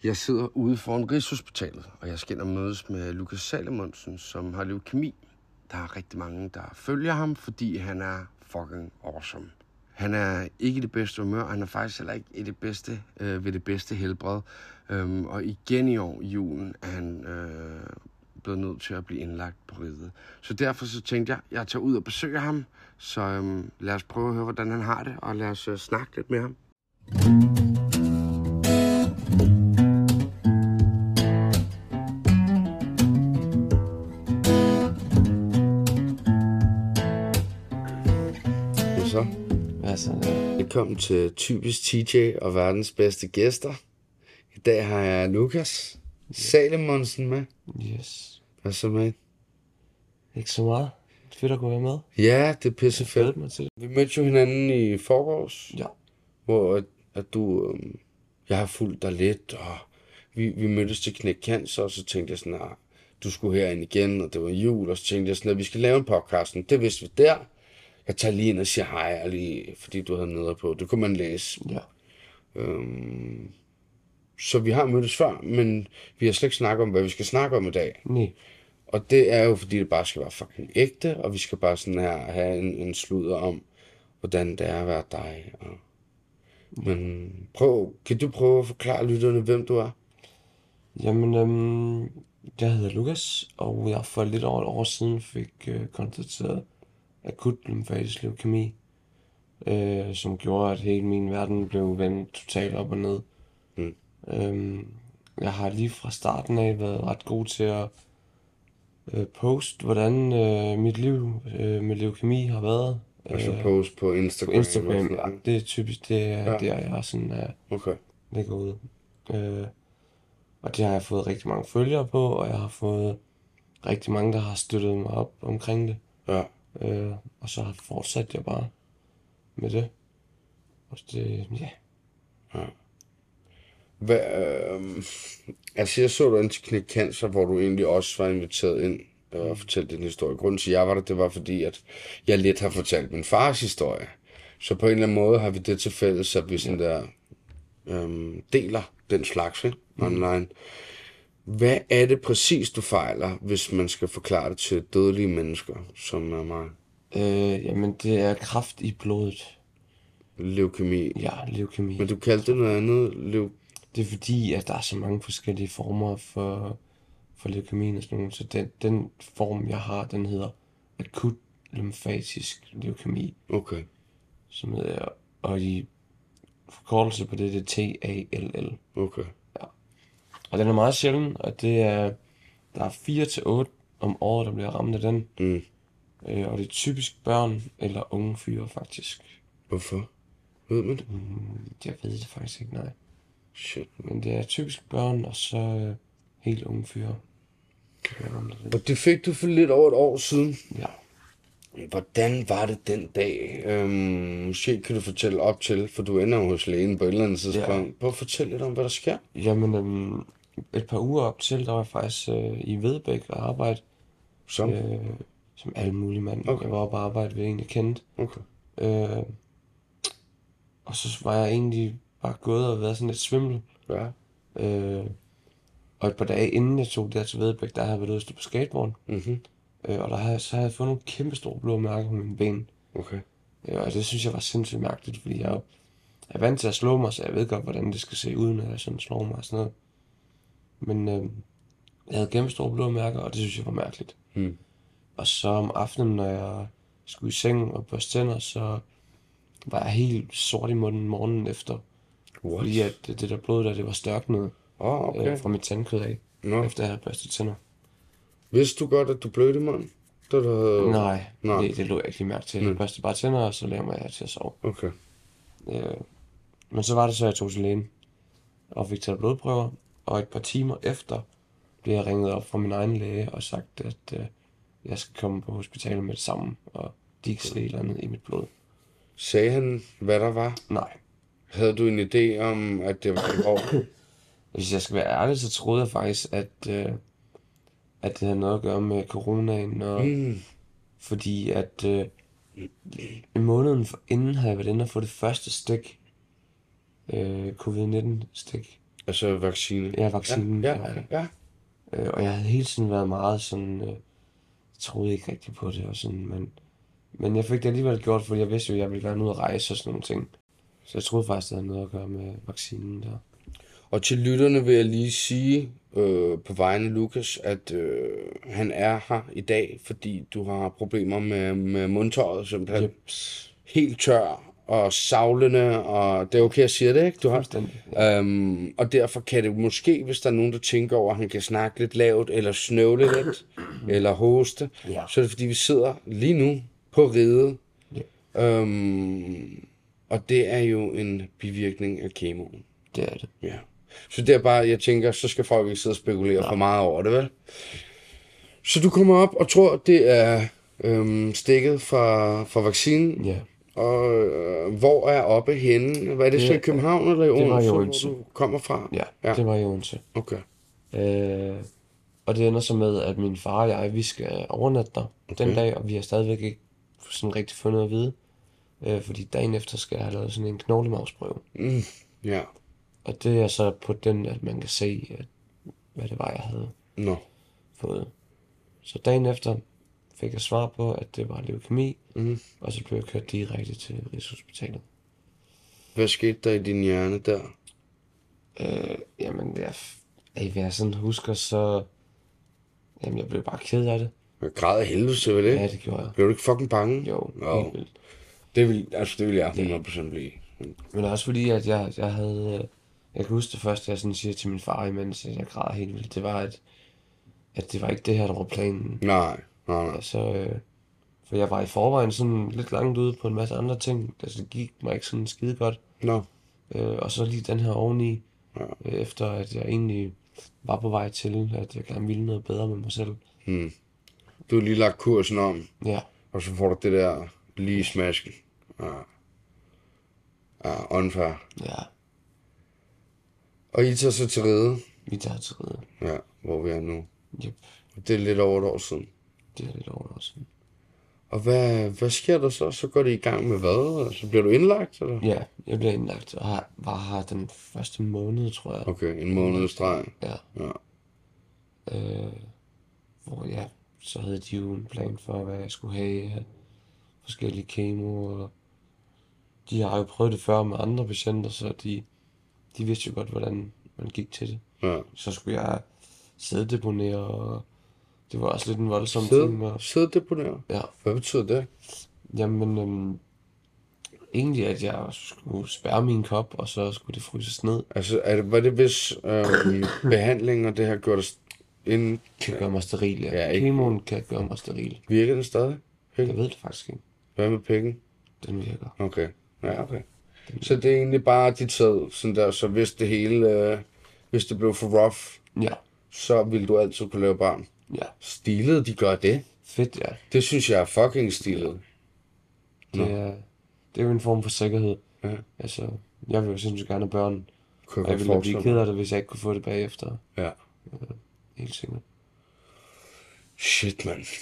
Jeg sidder ude foran Rigshospitalet, og jeg skal ind og mødes med Lukas Salomonsen, som har leukemi. Der er rigtig mange, der følger ham, fordi han er fucking awesome. Han er ikke i det bedste humør, og han er faktisk heller ikke i det bedste, ved det bedste helbred. Og igen i år, i julen, er han blevet nødt til at blive indlagt på riget. Så derfor så tænkte jeg tager ud og besøger ham. Så lad os prøve at høre, hvordan han har det, og lad os snakke lidt med ham. Velkommen til Typisk TJ og verdens bedste gæster. I dag har jeg Lukas Salomonsen med. Yes. Hvad så med? Ikke så meget. Fedt at kunne være med. Ja, det er pisse fedt. Vi mødte jo hinanden i forgårs. Ja. Hvor at du... jeg har fulgt dig lidt, og vi mødtes til Knæk Cancer, og så tænkte jeg sådan, du skulle herind igen, og det var jul, og så tænkte jeg sådan, at vi skal lave en podcast. Det vidste vi der. Jeg tager lige ind og siger hej, lige, fordi du havde nede på. Det kunne man læse. Ja. Så vi har mødtes før, men vi har slet ikke snakket om, hvad vi skal snakke om i dag. Nej. Og det er jo, fordi det bare skal være fucking ægte, og vi skal bare sådan her have en sludder om, hvordan det er at være dig. Men kan du prøve at forklare lytterne, hvem du er? Jamen, jeg hedder Lukas, og jeg for lidt over et år siden fik konstateret akut lymfatisk leukemi, som gjorde, at hele min verden blev vendt totalt op og ned. Jeg har lige fra starten af været ret god til at poste, hvordan mit liv med leukemi har været. Altså post på Instagram? På Instagram, ja, det er typisk, det er der, jeg sådan ligger ude. Og det har jeg fået rigtig mange følgere på, og jeg har fået rigtig mange, der har støttet mig op omkring det. Ja. Og så fortsatte jeg bare med det. Og det, ja. Altså jeg så dig ind til Knæk Cancer, hvor du egentlig også var inviteret ind og fortalte din historie. Grunden til, at jeg var der, det var fordi, at jeg lidt har fortalt min fars historie. Så på en eller anden måde har vi det til fælles, at vi sådan der deler den slags online. Hvad er det præcis, du fejler, hvis man skal forklare det til dødelige mennesker, som er mig? Jamen, det er kræft i blodet. Leukemi? Ja, leukemi. Men du kaldte det noget andet? Det er fordi, at der er så mange forskellige former for leukemien og sådan noget. Så den form, jeg har, den hedder akut lymfatisk leukemi. Okay. Som hedder, og i forkortelse på det er TALL. Okay. Ja. Og den er meget sjælden, og det er, der er 4-8 om året, der bliver ramt af den. Og det er typisk børn eller unge fyre, faktisk. Hvorfor? Ved man det? Jeg ved det faktisk ikke, nej. Shit. Men det er typisk børn, og så helt unge fyre. Og det fik du for lidt over et år siden. Ja. Hvordan var det den dag? Måske kan du fortælle op til, for du ender jo hos lægen på et eller andet tidspunkt. Ja. Prøv at fortælle lidt om, hvad der sker. Jamen, et par uger op til, der var jeg faktisk i Vedbæk og arbejde. Som alle mulige mand. Okay. Jeg var oppe og arbejde ved en, jeg kendte. Okay. Og så var jeg egentlig bare gået og været sådan lidt svimmel. Ja. Og et par dage inden jeg tog der til Vedbæk, der havde jeg været ude at stå på skateboard. Og så havde jeg fået nogle kæmpe store blå mærker på mine ben. Okay. Og det synes jeg var sindssygt mærkeligt, fordi jeg er vant til at slå mig, så jeg ved godt, hvordan det skal se ud, når jeg sådan slår mig og sådan noget. Men jeg havde kæmpe store blå mærker, og det synes jeg var mærkeligt. Og så om aftenen, når jeg skulle i seng og børste tænder, så var jeg helt sort i munden morgenen efter. What? Fordi at det der blod der, det var størknet fra mit tandkød af, efter jeg havde børstet tænder. Vidste du godt, at du blødte i munden? Nej. Det lå jeg ikke lige mærke til. Jeg børste bare tænder, og så lavede jeg til at sove. Okay. Men så var det så, jeg tog til lægen og fik taget blodprøver. Og et par timer efter blev jeg ringet op fra min egen læge og sagt, at jeg skal komme på hospitalet med det samme, og de kan se et eller andet i mit blod. Sagde han, hvad der var? Nej. Havde du en idé om, at det var alvorligt? Hvis jeg skal være ærlig, så troede jeg faktisk, at det havde noget at gøre med coronaen. Og fordi at en måned inden havde jeg været inde og få det første stik. Covid-19 stik. Altså vaccine? Ja, vaccinen. Ja, ja. Og jeg havde hele tiden været meget sådan, jeg troede ikke rigtig på det og sådan, men jeg fik det alligevel gjort, fordi jeg vidste jo, at jeg ville gerne ud og rejse og sådan nogle ting. Så jeg troede faktisk, det havde noget at gøre med vaccinen der. Og til lytterne vil jeg lige sige på vegne af Lukas, at han er her i dag, fordi du har problemer med mundtøjet, simpelthen. Jeps. Helt tør og savlende, og det er okay at sige det, ikke? Du har. Fuldstændig. Og derfor kan det måske, hvis der er nogen, der tænker over, at han kan snakke lidt lavt, eller snøvle lidt, eller hoste, Ja. så er det fordi, vi sidder lige nu på riget. Ja. Og det er jo en bivirkning af kemoen. Det er det. Ja. Så det er bare, jeg tænker, så skal folk ikke sidde og spekulere for meget over det, vel? Så du kommer op og tror, det er stikket fra vaccinen. Ja. Og hvor er oppe henne? Hvad er det så i København eller i det var i Odense, Odense. hvor du kommer fra? Ja, det var i Odense. Okay. Og det ender så med, at min far og jeg, vi skal overnatte der den dag, og vi har stadigvæk ikke sådan rigtig fundet at vide. Fordi dagen efter skal jeg have lavet sådan en knoglemavsprøve. Ja. Og det er så på den, at man kan se, hvad det var, jeg havde fået. Så dagen efter fik jeg svar på, at det var leukemi, og så blev jeg kørt direkte til Rigshospitalet. Hvad skete der i din hjerne der? Jamen, hvad jeg sådan husker, så... Jamen, jeg blev bare ked af det. Jeg græd af helvede, så vel ikke? Ja, det gjorde jeg. Blev du ikke fucking bange? Jo, helt vildt. Det vil jeg 100% blive. Men også fordi, at jeg havde... Jeg kan huske det første, jeg sådan siger til min far, imens jeg græd helt vildt, det var, at det var ikke det her, der var planen. Nej. Altså, for jeg var i forvejen sådan lidt langt ude på en masse andre ting. Altså, det gik mig ikke sådan skide godt. Og så lige den her oveni, efter at jeg egentlig var på vej til, at jeg gerne ville noget bedre med mig selv. Du har lige lagt kursen om. Ja. Og så får du det der lige smasken. Unfair. Ja. Og I tager så til Ride. Vi tager til Ride. Ja, hvor vi er nu. Yep. Det er lidt over et år siden. Det er lidt over et år siden. Og hvad sker der så? Så går det i gang med hvad? Så bliver du indlagt, eller? Ja, jeg blev indlagt og var her den første måned, tror jeg. Okay, en måned streg. Ja. Hvor så havde de jo en plan for, hvad jeg skulle have af forskellige kemo, og de har jo prøvet det før med andre patienter, så de vidste jo godt, hvordan man gik til det. Ja. Så skulle jeg sæddeponere, og det var også lidt en voldsom ting. Sæddeponere? Ja. Hvad betyder det? Jamen, egentlig at jeg skulle spærre min kop, og så skulle det fryses ned. Altså, var det hvis behandling og det her gjorde det inden... Kan gøre mig steril, ja. Ja, ikke. Kemoen kan gøre mig steril. Virker den stadig? Jeg ved det faktisk ikke. Hvad med pikken? Den virker. Okay. Ja, okay. Så det er egentlig bare dit sæd, sådan der, så hvis det hele, hvis det blev for rough, Ja. så ville du altid kunne lave barn. Ja. Stilet, de gør det. Fedt, ja. Det synes jeg er fucking stilet. Det er jo en form for sikkerhed. Ja. Altså, jeg vil jo sindssygt gerne have børn. Kunne Og jeg ville blive ked af det, hvis jeg ikke kunne få det bagefter. Ja. Helt sikkert. Shit, mand.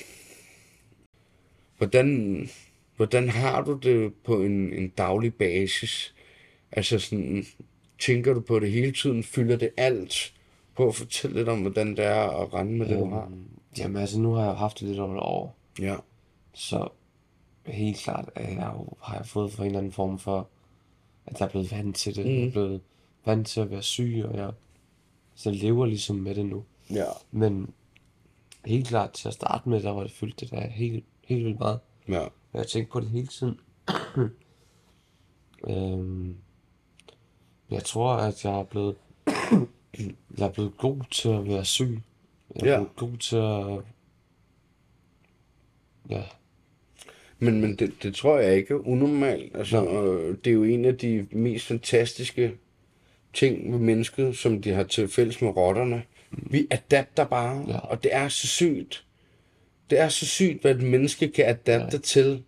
Hvordan har du det på en daglig basis? Altså sådan, tænker du på det hele tiden? Fylder det alt? Prøv at fortælle lidt om, hvordan det er at rende med det, du har. Jamen altså, nu har jeg haft det lidt over et år. Ja. Så helt klart har jeg fået for en eller anden form for, at jeg er blevet vant til det. Jeg er blevet vant til at være syg, og så lever ligesom med det nu. Ja. Men helt klart til at starte med, der var det fyldt det der helt vildt meget. Ja. Jeg tænkte på det hele tiden. Jeg tror, at jeg er blevet god til at være syg. Jeg er blevet god til at... Ja. Men det tror jeg ikke er unormalt. Altså, det er jo en af de mest fantastiske ting med mennesket, som de har til fælles med rotterne. Vi adapter bare, og det er så sygt. Det er så sygt, hvad et menneske kan adapte til.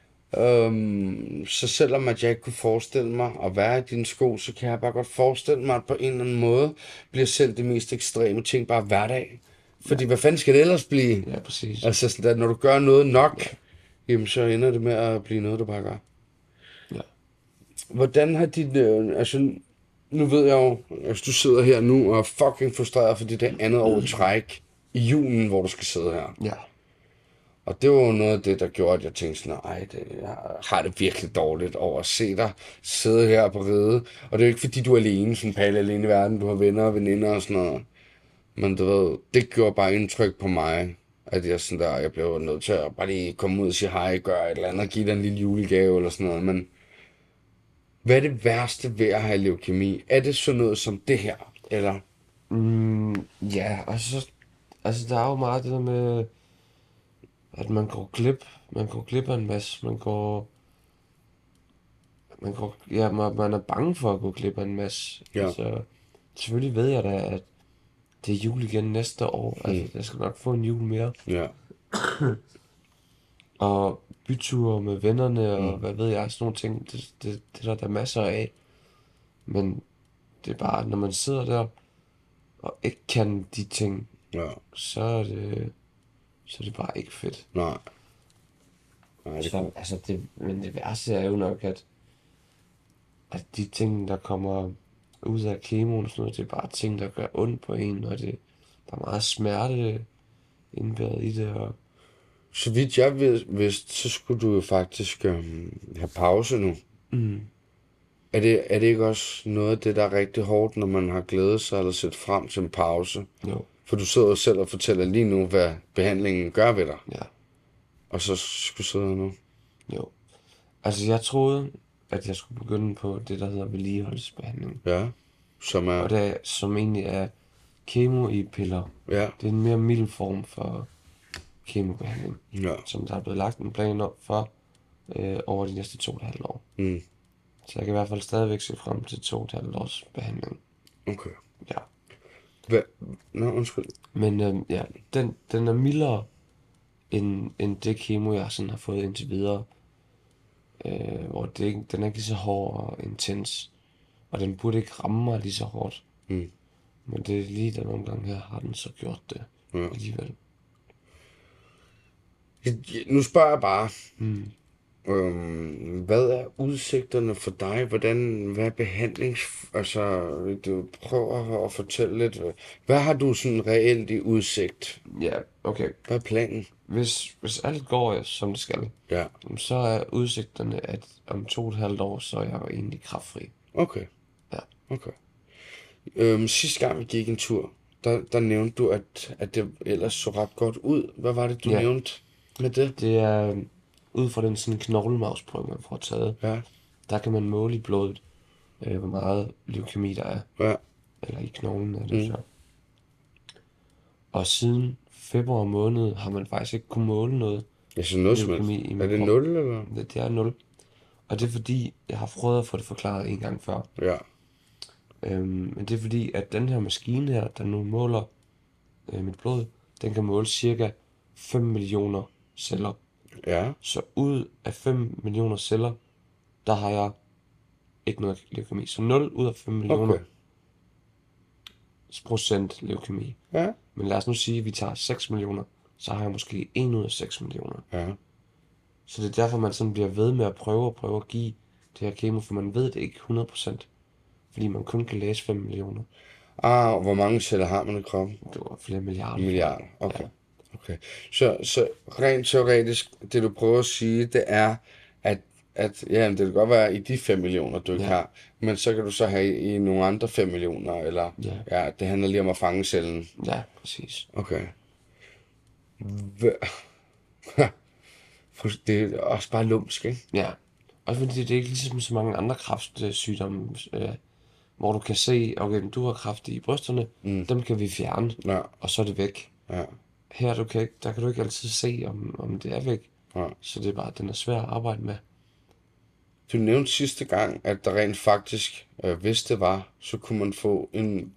Så selvom at jeg ikke kunne forestille mig at være i dine sko, så kan jeg bare godt forestille mig, at på en eller anden måde bliver selv de mest ekstreme ting bare hverdag. Fordi hvad fanden skal det ellers blive? Ja, præcis. Altså, sådan, at når du gør noget nok, jamen så ender det med at blive noget, du bare gør. Ja. Hvordan har dit... altså, nu ved jeg jo, hvis du sidder her nu og er fucking frustreret, fordi det er andet år i træk i julen, hvor du skal sidde her. Ja. Og det var jo noget af det, der gjorde, at jeg tænkte sådan, jeg har det virkelig dårligt over at se dig sidde her på ride. Og det er jo ikke, fordi du er alene, sådan Palle alene i verden, du har venner og veninder og sådan noget. Men du ved, det gjorde bare indtryk på mig, at jeg blev nødt til at bare lige komme ud og sige hej, gøre et eller andet, og give dig en lille julegave eller sådan noget. Men hvad er det værste ved at have leukemi? Er det sådan noget som det her, eller? Ja, og så, altså der er jo meget det der med, at man går glip af en masse, man er bange for at gå glip af en masse. Ja. Altså, selvfølgelig ved jeg da, at det er jul igen næste år, altså jeg skal nok få en jul mere. Ja. Og byture med vennerne, og hvad ved jeg, sådan nogle ting, det er der masser af. Men det er bare, når man sidder der, og ikke kan de ting, Ja. så er det bare ikke fedt. Nej. Nej, Så, altså men det værste er jo nok, at de ting, der kommer ud af kemoen og sådan noget, det er bare ting, der gør ondt på en, og der er meget smerte indbæret i det. Og Så vidt jeg vidste, så skulle du jo faktisk have pause nu. Er det ikke også noget af det, der er rigtig hårdt, når man har glædet sig eller set frem til en pause? jo, For du sidder jo selv og fortæller lige nu, hvad behandlingen gør ved dig. ja, Og så skulle sidde her nu. jo. Altså jeg troede, at jeg skulle begynde på det, der hedder vedligeholdelsesbehandling. Ja. Som er... Og det er, som egentlig er kemo i piller. Ja. Det er en mere mild form for kemobehandling, Ja. som der er blevet lagt en plan op for over de næste 2,5 år. Mm. Så jeg kan i hvert fald stadigvæk se frem til 2,5 års behandling. Okay. Ja. Hvad? Nå, undskyld. Men ja, den er mildere end det kemo, jeg sådan har fået indtil videre. Hvor den er ikke lige så hård og intens. Og den burde ikke ramme mig lige så hårdt. Mm. Men det er lige den omgang her, har den så gjort det alligevel. Nu spørger jeg bare. Hvad er udsigterne for dig? Hvad er behandlings... Altså, du prøver at fortælle lidt. Hvad har du sådan reelt i udsigt? Ja, okay. Hvad er planen? Hvis alt går, som det skal, Ja. så er udsigterne, at om 2,5 år, så er jeg jo egentlig kræftfri. Okay. Ja. Okay. Sidste gang vi gik en tur, der nævnte du, at det ellers så ret godt ud. Hvad var det, du nævnte med det? Det er ud fra den sådan knoglemavsprøve, man får taget. Ja. Der kan man måle i blodet, hvor meget leukemi der er. Ja. Eller i knoglen er det så. Og siden februar måned har man faktisk ikke kunne måle noget. Ja, så noget som leukemi helst. i min Er det krop. 0, eller? Det er 0. Og det er fordi, jeg har prøvet at få det forklaret en gang før. Ja. Men det er fordi, at den her maskine her, der nu måler mit blod, den kan måle cirka 5 millioner celler. Ja. Så ud af 5 millioner celler, der har jeg ikke noget leukemi. Så 0 ud af 5 millioner Okay. procent leukemi. Ja. Men lad os nu sige, at vi tager 6 millioner, så har jeg måske 1 ud af 6 millioner. Ja. Så det er derfor, man sådan bliver ved med at prøve at give det her kemo, for man ved det ikke 100%. Fordi man kun kan læse 5 millioner. Hvor mange celler har man i kroppen? Det var flere milliarder. Milliarder. Okay. Okay. Så rent teoretisk, det du prøver at sige, det er, at ja, det kan godt være i de 5 millioner, du ikke har, men så kan du så have i nogle andre 5 millioner, eller ja, det handler lige om at fange cellen. Ja, præcis. Okay. Det er også bare lumsk, ikke? Ja. Også fordi det er ikke ligesom så mange andre kræftsygdomme, hvor du kan se, okay, du har kræft i brysterne, dem kan vi fjerne, Ja. og så er det væk. Ja. Her der kan du ikke altid se, om det er væk. Ja. Så det er bare, den er svær at arbejde med. Du nævnte sidste gang, at der rent faktisk, hvis det var, så kunne man få en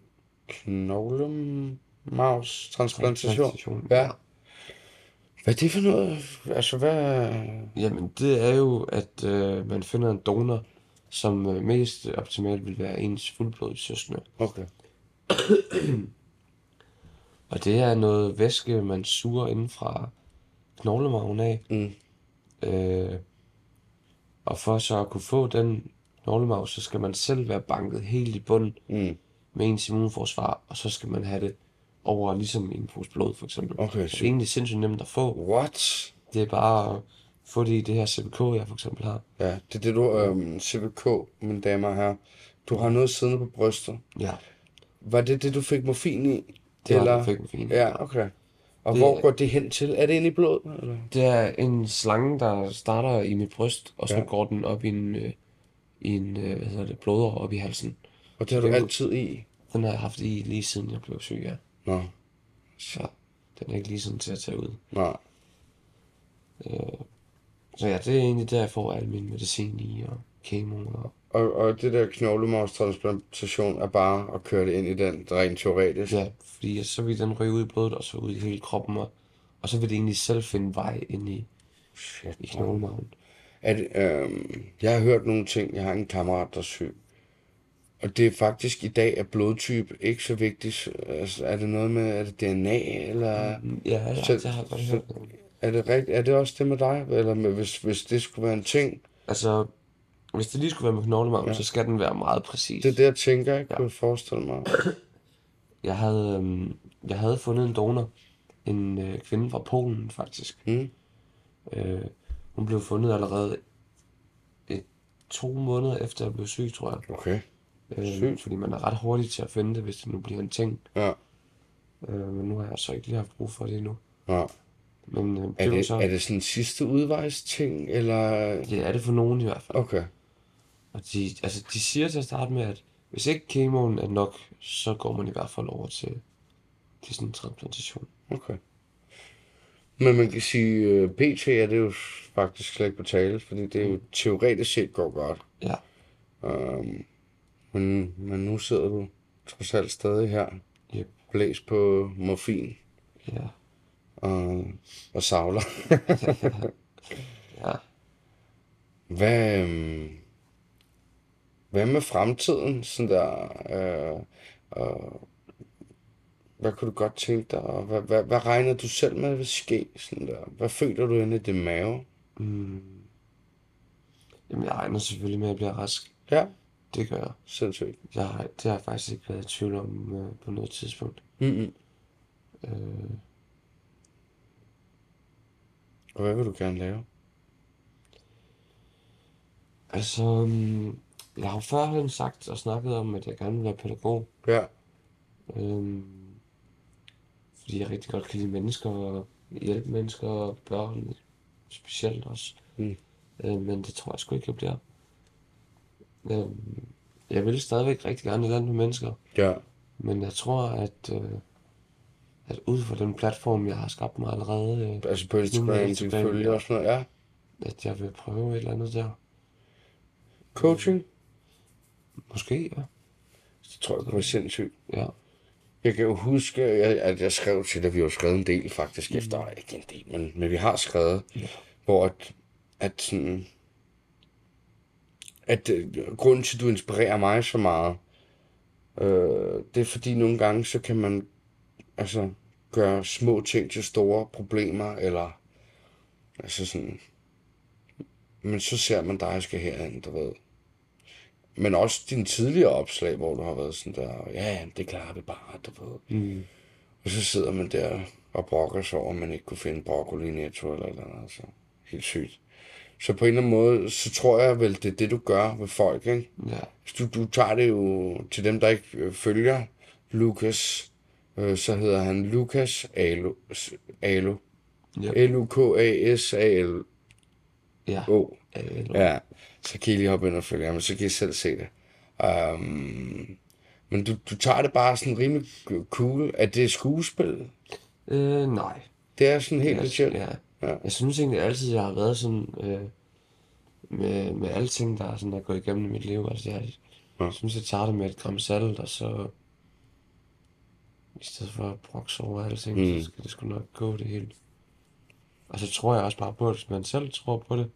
knoglemavstransplantation. Ja. Hvad er det for noget? Altså, hvad... Jamen, det er jo, at man finder en donor, som mest optimalt vil være ens fuldblods søskende. Okay. Og det er noget væske, man suger inden fra knoglemagen af. Og for så at kunne få den knoglemarv, så skal man selv være banket helt i bunden Mm. med ens immunforsvar, og så skal man have det over ligesom en pose blod, for eksempel. Okay, Så det er egentlig sindssygt nemt at få. What? Det er bare at få det i det her CPK, jeg for eksempel har. Ja, det er det du, CVK, mine damer og herrer. Du har noget siddende på brystet. Ja, Var det det, du fik morfin i? det var det, fik en fin. Ja, okay. Og Det- hvor går det hen til? Er det inde i blodet? Eller? Det er en slange, der starter i mit bryst, og så Ja. går den op i en hvad hedder det, blodår op i halsen. Og det har du altid i? Den har jeg haft i lige siden jeg blev syg, ja. Nå, Så den er ikke lige sådan til at tage ud. nej. Så ja, det er egentlig der, jeg får al min medicin i, og kemo, Og det der knoglemarvstransplantation er bare at køre det ind i den, rent teoretisk? ja, fordi så vil den ryge ud i blodet, og så ud i hele kroppen, og så vil det egentlig selv finde vej ind i Shit. knoglemarven. Jeg har hørt nogle ting. Jeg har en kammerat, der er syg. Og det er faktisk i dag, at blodtype ikke så vigtigt. Altså, er det noget med, er det DNA, eller... Ja, Så- det har jeg godt hørt. Er det rigtigt? Er det også det med dig? Eller hvis det skulle være en ting? Altså, hvis det lige skulle være med knoglemarven, så skal den være meget præcis. Det er det, jeg tænker, jeg kunne forestille mig. Jeg havde fundet en donor, en kvinde fra Polen faktisk. Mm. Hun blev fundet allerede 2 måneder efter jeg blev syg, tror jeg. Okay. Sygt. Fordi man er ret hurtig til at finde det, hvis det nu bliver en ting. Ja. Men nu har jeg så ikke lige haft brug for det endnu. Ja. Men Er var det, så, er det sådan en sidste udvejs ting, eller... det er det for nogen i hvert fald. Okay. Og de siger til at starte med, at hvis ikke kemoen er nok, så går man i hvert fald over til sådan en transplantation. Okay. Men man kan sige, PT er det jo faktisk slet ikke på tale, fordi det er jo teoretisk set går godt. Ja, Men nu sidder du trods alt stadig her, yep, blæst på morfin ja, og savler. ja. Hvad med fremtiden? Sådan der, hvad kunne du godt tænke dig? Og hvad regner du selv med vil ske? Sådan der? Hvad føler du inde i din mave? Jamen, jeg regner selvfølgelig med, at jeg bliver rask. Ja, Det gør jeg. sindssygt. Det har jeg faktisk ikke været i tvivl om på noget tidspunkt. Mm-mm. Øh, Og hvad vil du gerne lave? altså, jeg har jo førhen sagt og snakket om, at jeg gerne vil være pædagog. Ja, Fordi jeg rigtig godt kan lide mennesker og hjælpe mennesker og børn specielt også. Men det tror jeg sgu ikke, jeg bliver. Jeg vil stadigvæk rigtig gerne i land med mennesker. ja, Men jeg tror, at ud fra den platform, jeg har skabt mig allerede, altså på Instagram, dine følgere og sådan noget, ja. at jeg vil prøve et eller andet der. Coaching? Måske, ja. Det tror jeg kunne være sindssygt. Ja. Jeg kan jo huske, at jeg skrev til dig, vi har jo skrevet en del faktisk efter, ikke en del, men vi har skrevet, hvor at sådan, at grunden til, at du inspirerer mig så meget, det er fordi nogle gange, så kan man altså gøre små ting til store problemer, eller altså sådan, men så ser man dig skal herind, du ved. Men også dine tidligere opslag, hvor du har været sådan der, ja, det klarer vi bare, du ved. Og så sidder man der og brokker sig over, at man ikke kunne finde broccoli i Netto eller noget, altså. Helt sygt. Så på en eller anden måde, så tror jeg vel, det er det, du gør med folk, ikke? Ja. Du tager det jo til dem, der ikke følger Lukas, så hedder han Lukas Alo. Yep. L-U-K-A-S-A-L-O. Ja. Ja, så kan I lige hoppe ind og følge ham, så kan I selv se det. Men du tager det bare sådan rimelig cool. Er det skuespil? Nej. Det er sådan helt legit. Ja. Ja. Jeg synes egentlig altid, jeg har været sådan, med alting, der er sådan, der går igennem i mit liv. Altså, jeg synes, jeg tager det med et gram salt, og så i stedet for at brokse over alting, så skal det sgu nok gå det hele. Og så tror jeg også bare på, at hvis man selv tror på det,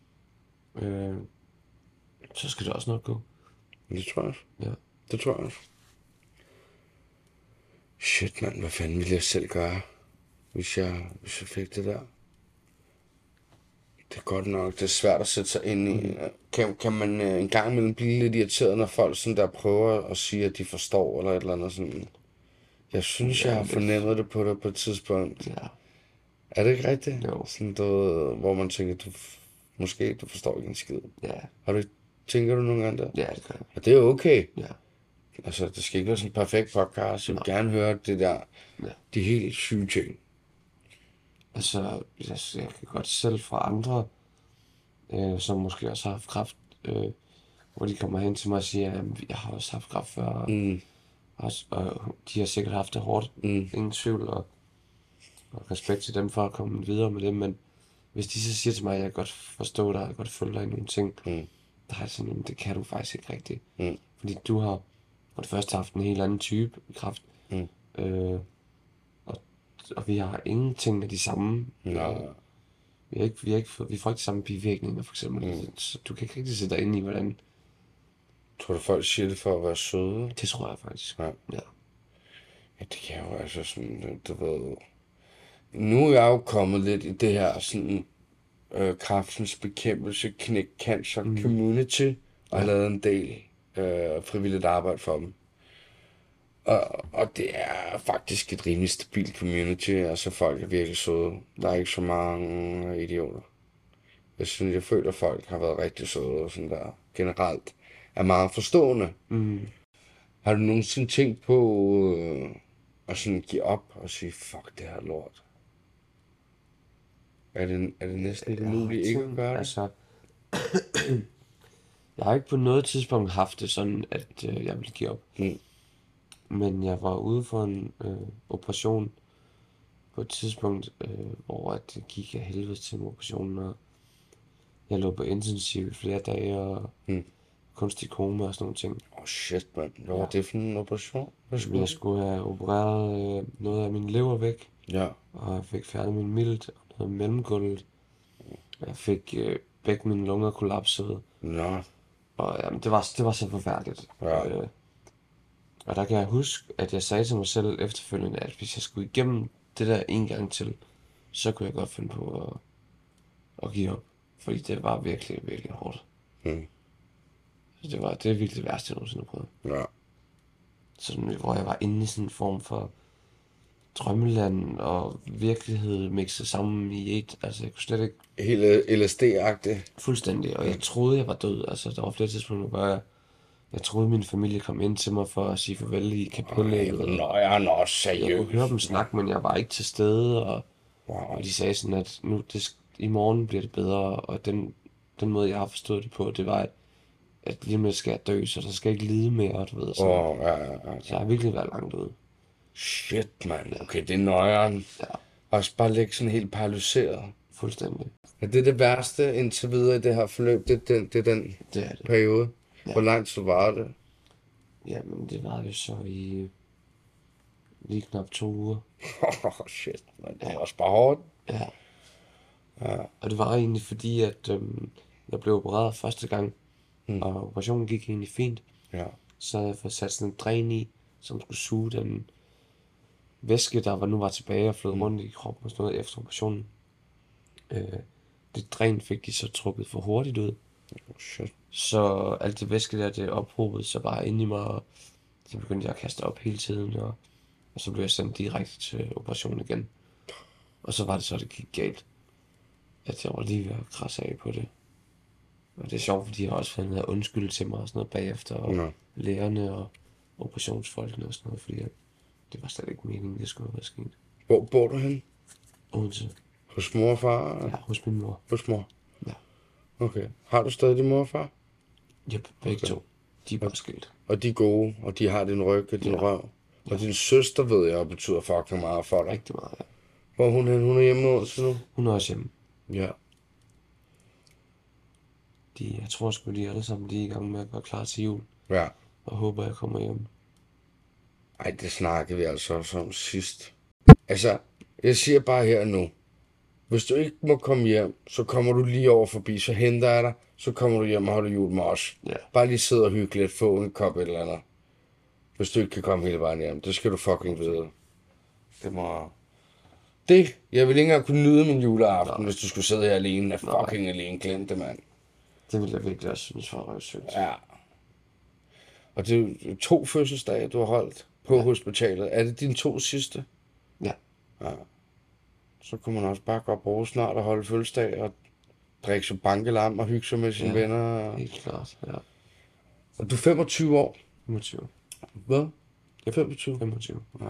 så skal det også nok gå. Det tror jeg også. Ja. Det tror jeg også. Shit, mand, hvad fanden ville jeg selv gøre, hvis jeg fik det der? Det er godt nok. Det er svært at sætte sig ind i. Kan man en gang imellem blive lidt irriteret, når folk sådan der prøver at sige, at de forstår, eller et eller andet sådan? Jeg synes, jeg har fornemmet det på dig på et tidspunkt. Ja. Er det ikke rigtigt? Jo. Sådan, hvor man tænker, måske du forstår ikke en skid. Ja. Tænker du nogle gange der? Ja, det gør jeg. Og det er okay. Ja. Altså, det skal ikke være sådan en perfekt podcast. Jeg vil gerne høre det der, de helt syge ting. Altså, jeg kan godt selv fra andre, som måske også har haft kræft, hvor de kommer hen til mig og siger, at jeg har også haft kræft før, og de har sikkert haft det hårdt, ingen tvivl, og respekt til dem for at komme videre med det, men hvis de så siger til mig, at jeg kan godt forstå dig, jeg kan godt følge dig i nogle ting, der har jeg sådan, jamen, det kan du faktisk ikke rigtigt. Fordi du har for det første haft en helt anden type kræft, og vi har ingenting af de samme. Vi får ikke de samme bivirkninger, for eksempel. Så du kan ikke rigtig sætte dig ind i, hvordan... Tror du, folk siger det for at være søde? Det tror jeg faktisk. Ja, det kan jo altså sådan, du ved... Nu er jeg jo kommet lidt i det her sådan... kræftens bekæmpelse, knæk cancer community, og har lavet en del frivilligt arbejde for dem. Og det er faktisk et rimelig stabilt community, altså folk er virkelig søde. Der er ikke så mange idioter. Jeg føler, at folk har været rigtig søde, og sådan der generelt er meget forstående. Har du nogensinde tænkt på at sådan give op og sige, fuck det her lort? Er det næsten ikke muligt ikke at gøre det? Altså, jeg har ikke på noget tidspunkt haft det sådan, at jeg ville give op. Men jeg var ude for en operation på et tidspunkt, hvor det gik af helvede til en operation, og jeg lå på intensiv i flere dage, og kunstig koma og sådan nogle ting. Shit, mand. Hvad var det for en operation? Jeg skulle have opereret noget af min lever væk, og jeg fik fjernet min milt og noget mellemgulvet. Jeg fik begge mine lunger kollapset. Og jamen, det var så forfærdeligt. Og der kan jeg huske, at jeg sagde til mig selv efterfølgende, at hvis jeg skulle igennem det der en gang til, så kunne jeg godt finde på at give op. Fordi det var virkelig, virkelig hårdt. Så det er virkelig det værste, jeg nogensinde har prøvet. Sådan, hvor jeg var inde i sådan en form for drømmeland og virkelighed mixet sammen i et. Altså, jeg kunne slet ikke... Helt LSD-agtigt. Fuldstændig, og jeg troede, jeg var død. Altså, der var flere tidspunkter, hvor jeg troede, min familie kom ind til mig for at sige farvel i kapellet. Seriøst. Jeg kunne høre dem snakke, men jeg var ikke til stede, og de sagde sådan, at i morgen bliver det bedre, og den måde, jeg har forstået det på, det var, at lige med skal jeg dø, så der skal ikke lide mere, du ved. Så jeg har virkelig været langt ude. Shit, mand. Okay, det er nøjeren. Også bare ligge sådan helt paralyseret. Fuldstændig. Er det værste indtil videre i det her forløb? Det er den periode? Hvor lang tid var det? Jamen, det var jo så i lige knap 2 uger. Shit, man. Det er også bare hårdt. Ja. Og det var egentlig fordi, at jeg blev opereret første gang, og operationen gik egentlig fint. Så havde jeg fået sat sådan en dræn i, som skulle suge den væske, der nu var tilbage og flød rundt i kroppen og sådan noget efter operationen. Det dræn fik de så trukket for hurtigt ud. Shit. Så alt det væske der, det ophobede sig bare ind i mig, og så begyndte jeg at kaste op hele tiden, og så blev jeg sendt direkte til operation igen. Og så var det så, det gik galt, at jeg var lige ved at krasse af på det. Og det er sjovt, fordi jeg også fandt undskyld til mig og sådan noget bagefter, og lægerne og operationsfolkene og sådan noget, fordi det var slet ikke meningen, det skulle have været sket. Hvor bor du hen? Odense. Hos mor og far? Ja, hos min mor. Hos mor? Ja. Okay. Har du stadig din mor og far? Yep, begge to. De er bare skilt. Og de er gode, og de har din ryg og din røv. Og din søster, ved jeg, betyder fucking meget for dig. Rigtig meget, ja. Hvor er hun hen? Hun er hjemme nu, så nu? Hun er også hjemme. Ja. Jeg tror sgu, de alle sammen lige er i gang med at gøre klar til jul. Ja. Og håber, jeg kommer hjem. Ej, det snakkede vi altså også om sidst. Altså, jeg siger bare her nu. Hvis du ikke må komme hjem, så kommer du lige over forbi, så henter jeg dig, så kommer du hjem og holder jul med os. Ja. Bare lige sidde og hygge lidt, få en kop eller andet. Hvis du ikke kan komme hele vejen hjem, det skal du fucking vide. Jeg ville ikke engang kunne nyde min juleaften, hvis du skulle sidde her alene. Fucking alene, glem det, mand. Det ville jeg virkelig også synes var røvsygt. Ja. Og det er jo 2 fødselsdage, du har holdt på hospitalet. Er det dine 2 sidste? Ja. Ja. Så kunne man også bare gå og bruge snart og holde fødselsdag og drikke sig bankelam og hygge sig med sine venner. Helt klart, ja. Og du er 25 år? 25. Hvad? Ja, 25? 25. Ja.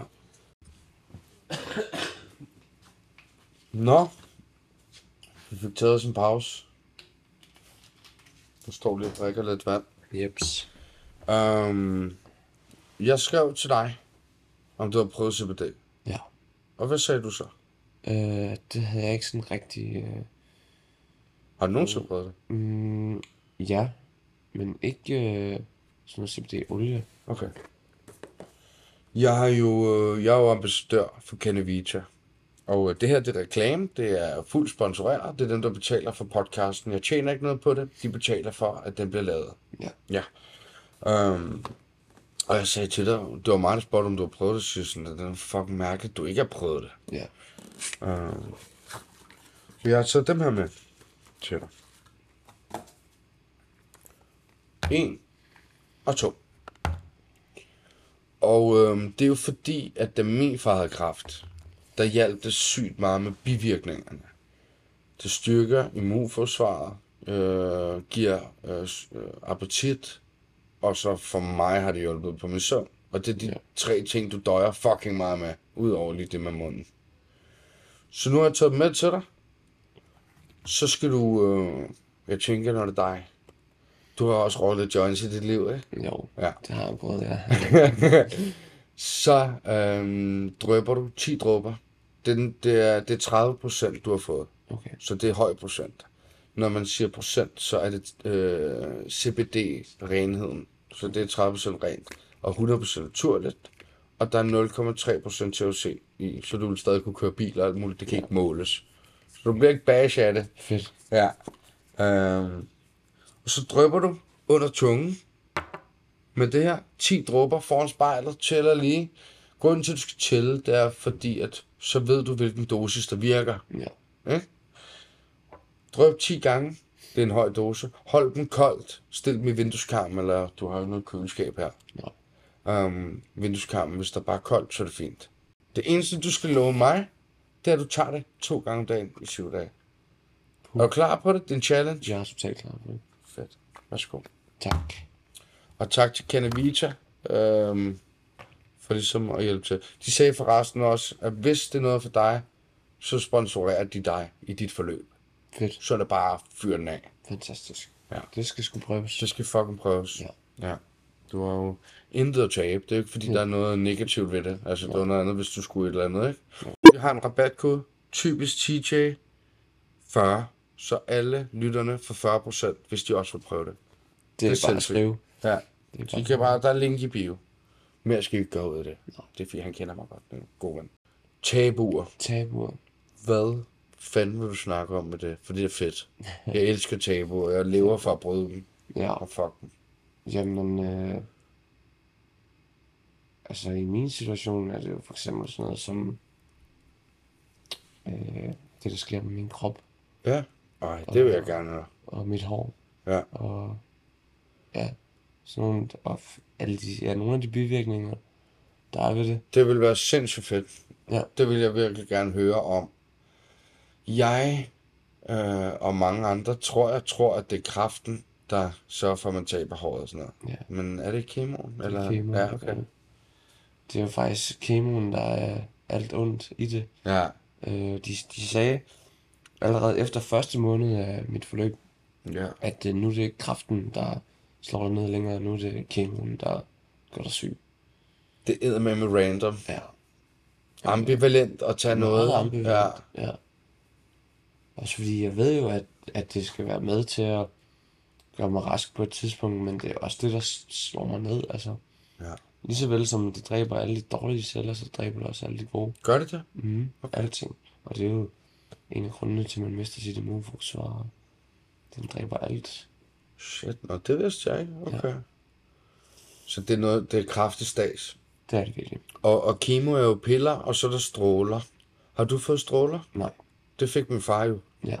Nå. Vi fik taget os en pause. Der står lige og drikker lidt vand. Jeps. Jeg skrev til dig, om du har prøvet CBD. Ja. Og hvad sagde du så? Det havde jeg ikke sådan rigtig... Har du nogensinde prøvet det? Ja, men ikke sådan noget CBD-olie. Okay. Jeg er jo ambassadør for Canavita. Og det her, det er reklame. Det er fuldt sponsoreret. Det er dem, der betaler for podcasten. Jeg tjener ikke noget på det. De betaler for, at den bliver lavet. Ja. Og jeg sagde til dig, det var meget der spurgte, om du har prøvet det. Så jeg sådan, det er fucking mærkeligt, du ikke har prøvet det. Ja. Så jeg har taget dem her med til dig. 1 og 2. Og det er jo fordi, at da min far havde kræft, der hjalp det sygt meget med bivirkningerne. Det styrker immunforsvaret, giver appetit, og så for mig har det hjulpet på min søvn. Og det er de 3 ting, du døjer fucking meget med, udover lige det med munden. Så nu har jeg taget dem med til dig. Så skal du, jeg tænker, når det er dig. Du har også røget joints i dit liv, ikke? Jo, ja. Det har jeg prøvet, ja. Så drøber du 10 dråber. Det er 30%, du har fået. Okay. Så det er høj procent. Når man siger procent, så er det CBD-renheden. Så det er 30% rent. Og 100% naturligt. Og der er 0,3% THC i. Så du vil stadig kunne køre bil og alt muligt. Det kan ikke måles. Så du bliver ikke bash af det. Fedt. Ja. Og så drypper du under tungen med det her 10 dråber foran spejlet, tæller lige. Grunden til, at du skal tælle, det er fordi, at så ved du, hvilken dosis, der virker. Ja. Drøb 10 gange. Det er en høj dose. Hold dem koldt. Stil dem i vindueskarmen, eller du har jo noget køleskab her. Ja. Vindueskarmen, hvis der bare er koldt, så er det fint. Det eneste, du skal love mig, det er, at du tager det 2 gange om dagen i 7 dage. Er du klar på det? Det er en challenge. Jeg er totalt klar på det. Fedt. Værsgo. Tak. Og tak til Canavita for ligesom at hjælpe til. De sagde forresten også, at hvis det er noget for dig, så sponsorerer de dig i dit forløb. Fedt. Så er det bare fyr den af. Fantastisk. Ja. Det skal sgu prøves. Det skal fucking prøves. Ja. Du har jo intet at tabe. Det er jo ikke fordi, der er noget negativt ved det. Altså, det er noget andet, hvis du skulle et eller andet, ikke? Vi har en rabatkode. Typisk TJ 40. Så alle lytterne får 40%, hvis de også vil prøve det. Det er bare at skrive. Ja. De kan bare, der er link i bio. Mere skal vi ikke gå ud af det. Det er fordi, han kender mig godt. Det er en god ven. Tabuer. Hvad fanden vil du snakke om med det? For det er fedt. Jeg elsker tabuer. Jeg lever for at bryde dem. Ja. Og fuck dem. Jamen, altså i min situation er det jo for eksempel sådan noget som det, der sker med min krop. Ja. Ej, det vil jeg gerne høre. Og mit hår. Ja. Og ja, sådan nogle, og alle de, nogle af de bivirkninger, der er ved det. Det vil være sindssygt fedt. Ja. Det vil jeg virkelig gerne høre om. Jeg og mange andre tror, at det er kræften, der sørger for, at man taber håret og sådan noget. Ja. Men er det kemoen? Det er eller? kemoen. Ja, okay. Det er jo faktisk kemoen, der er alt ondt i det. Ja. De sagde allerede efter første måned af mit forløb, at nu er det kræften, der slår dig ned længere. Nu er det kemoen, der gør dig syg. Det æder med random. Ja. Ambivalent at tage noget. Ambivalent. Ja. Også fordi jeg ved jo, at det skal være med til at gøre mig rask på et tidspunkt, men det er også det, der slår mig ned, altså. Ja. Lige så vel som det dræber alle de dårlige celler, så dræber det også alle de gode. Gør det det? Okay. Alting. Og det er jo en af grundene til, at man mister sit immunforsvar. Den dræber alt. Shit, nå, det vidste jeg ikke. Okay. Ja. Så det er noget, det er kraftig stas. Det er det virkelig. Og kemo er jo piller, og så er der stråler. Har du fået stråler? Nej. Det fik min far jo. Ja.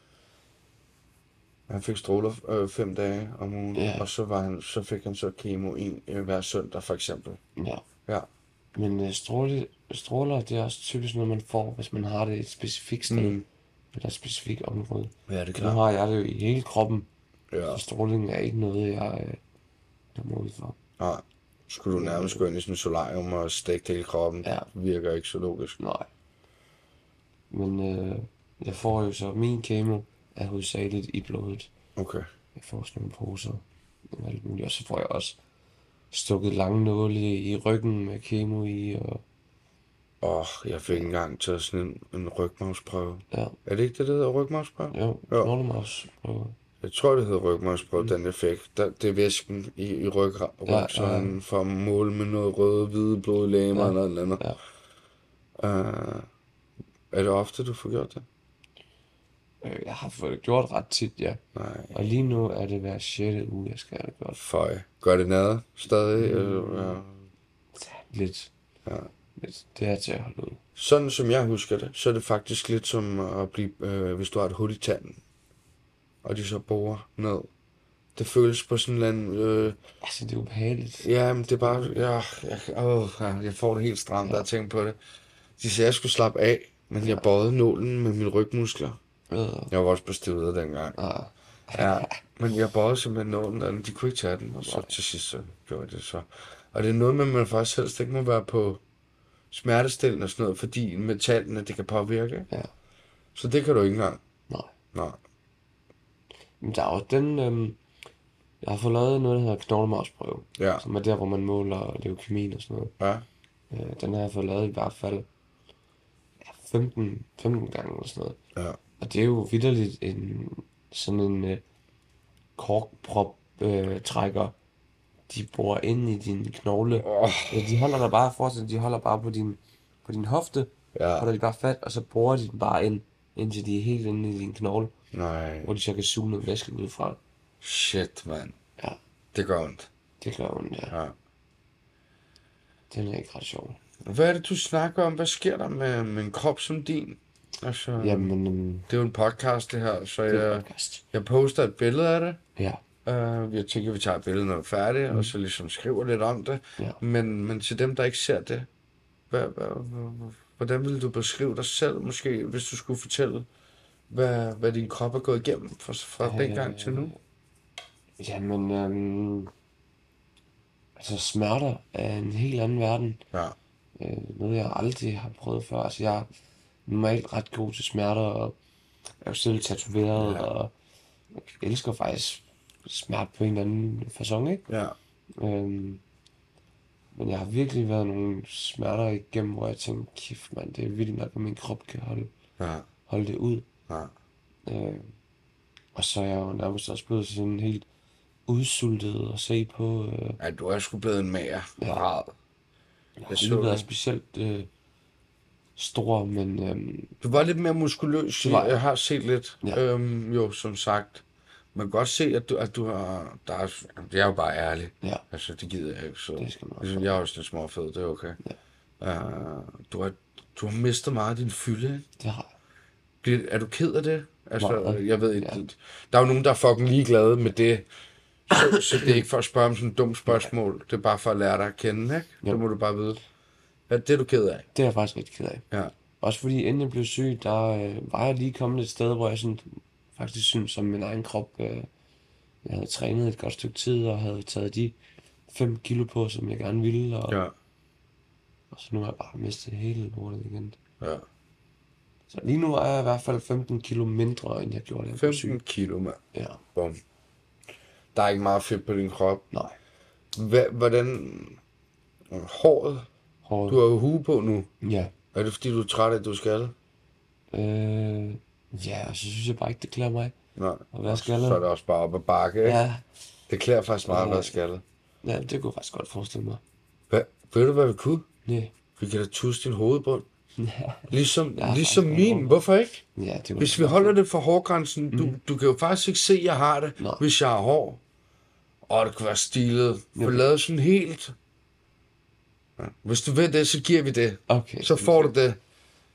Han fik stråler 5 dage om ugen, Ja. og så fik han så kemo hver søndag, for eksempel. Ja. Ja. Men stråler, det er også typisk noget, man får, hvis man har det et specifikt sted. Eller et specifikt område. Ja, det er Nu klart. har jeg det jo i hele kroppen. Ja. Så stråling er ikke noget, jeg må ud for. Nej. Skulle du nærmest gå ind i sådan en solarium og stikke hele kroppen? Ja. Det virker ikke så logisk. Nej. Men jeg får jo så, min kemo er hovedsageligt i blodet. Okay. Jeg får sådan nogle poser og alt muligt. Og så får jeg også stukket lange nåle i ryggen med kemo i. Og Jeg fik engang taget sådan en rygmarvsprøve. ja, Er det ikke det, der hedder rygmarvsprøve? jo, knoglemarvsprøve. Jeg tror, det hedder rygmarvsprøve, den jeg fik. Det er væsken i rygsøjlen for at måle med noget røde, hvide blod i lægemer eller noget andet. Ja. Er det ofte, du får gjort det? Jeg har fået det gjort ret tit, ja. Nej. Og lige nu er det hver 6. uge, jeg skal have det gjort. Føj. Gør det noget stadig? Ja. Lidt. Ja. Lidt. Det er til at holde ud. Sådan som jeg husker det, så er det faktisk lidt som at blive, hvis du har et hul i tanden, og de så borer ned. Det føles på sådan en eller anden... Altså, det er ubehageligt. Ja, men det er bare... Jeg får det helt stramt, der at tænke på det. De sagde, at jeg skulle slappe af, men jeg bøjede nålen med mine rygmuskler. Jeg var også bestivet dengang. Ja, men jeg bøjede simpelthen nålen, og de kunne ikke tage den, og så til sidst så gjorde jeg det så. Og det er noget med, at man faktisk helst ikke må være på smertestillende og sådan noget, fordi metallene, det kan påvirke. Ja. Så det kan du ikke engang. Nej. Men der er jo den... jeg har fået lavet noget, der hedder knoglemarvsprøve. Ja. Som er der, hvor man måler leukemien og sådan noget. Ja. Den har jeg fået lavet i hvert fald 15 gange eller sådan noget. Ja. Og det er jo vitterligt sådan en korkprop trækker. De borer ind i din knogle. De holder der bare fortsat, de holder bare på din hofte. Ja. Holder de bare fat, og så borer de den bare ind, indtil de er helt inde i din knogle. Nej. Hvor de så kan suge noget væske ud fra. Shit, mand. Ja. Det gør ondt. Det gør ondt, ja. Ja. Den er ikke ret sjov. Hvad er det, du snakker om? Hvad sker der med en krop som din? Altså, Jamen, det er jo en podcast, det her, så det er podcast. jeg poster et billede af det. Ja. Jeg tænker, at vi tager et billede, når vi er færdige, og så ligesom skriver lidt om det. Ja. Men til dem, der ikke ser det, hvordan vil du beskrive dig selv, måske, hvis du skulle fortælle, hvad din krop er gået igennem fra dengang til nu? Jamen, altså smerter er en helt anden verden. Ja. Noget, jeg aldrig har prøvet før. Altså, jeg er normalt ret god til smerter, og er jo selv tatoveret, og jeg elsker faktisk smerte på en eller anden facon, ikke? Ja. Men jeg har virkelig været nogle smerter igennem, hvor jeg tænkte, kæft mand, det er vildt nok, at min krop kan holde det ud. Ja. Og så er jeg jo nærmest også blevet sådan helt udsultet at se på. Ja, du er sgu blevet en mager. Ja. Jeg Jeg så har ikke været det. specielt stor, men Du var lidt mere muskuløs, Det var jeg. jeg har set lidt, Ja. jo, som sagt. Man kan godt se, at du har... Jeg er jo bare ærlig. ja, Altså, det gider jeg ikke. Så. det skal man også. Jeg er også lidt småfed, det er okay. Du har mistet meget af din fylde, ikke? Det har jeg. Er du ked af det? Altså, Meget. jeg ved ikke. Ja. Der er jo nogen, der er fucking ligeglade med det. Så det er ikke for at spørge om sådan et dumt spørgsmål. Det er bare for at lære dig at kende, ikke? Jo. Det må du bare vide. Ja, det er du ked af. Det er jeg faktisk rigtig ked af. Ja. Også fordi inden jeg blev syg, der var jeg lige kommet et sted, hvor jeg sådan, faktisk synes om min egen krop. Jeg havde trænet et godt stykke tid, og havde taget de 5 kilo på, som jeg gerne ville. Ja. Og så nu har jeg bare mistet hele lortet igen. Ja. Så lige nu er jeg i hvert fald 15 kilo mindre, end jeg gjorde, da jeg blev syg. 15 kilo, mand. Ja, Bum. Der er ikke meget fedt på din krop. nej. Hvordan... Håret? Hårdt. Du har jo hue på nu. Ja. Er det fordi, du er træt af, at du skal? Ja, og så synes jeg bare ikke, det klæder mig. Nej. Og være skaldet. Så er det også bare op ad bakke, ikke? Ja, Det klæder faktisk meget at være skaldet. ja, det kunne jeg faktisk godt forestille mig. Ved du, hvad vi kunne? Nej. Vi kan da tusse din hovedbund. Ja, Ligesom Jeg har ligesom faktisk min. noget. Hvorfor ikke? ja, det kunne Hvis vi jeg holder det for hårgrænsen, du kan jo faktisk ikke se, at jeg har det, Nej. hvis jeg har hår. Det kunne være stilet. Få lavet sådan helt. Ja. Hvis du vil det, så giver vi det. Okay. Så får du det.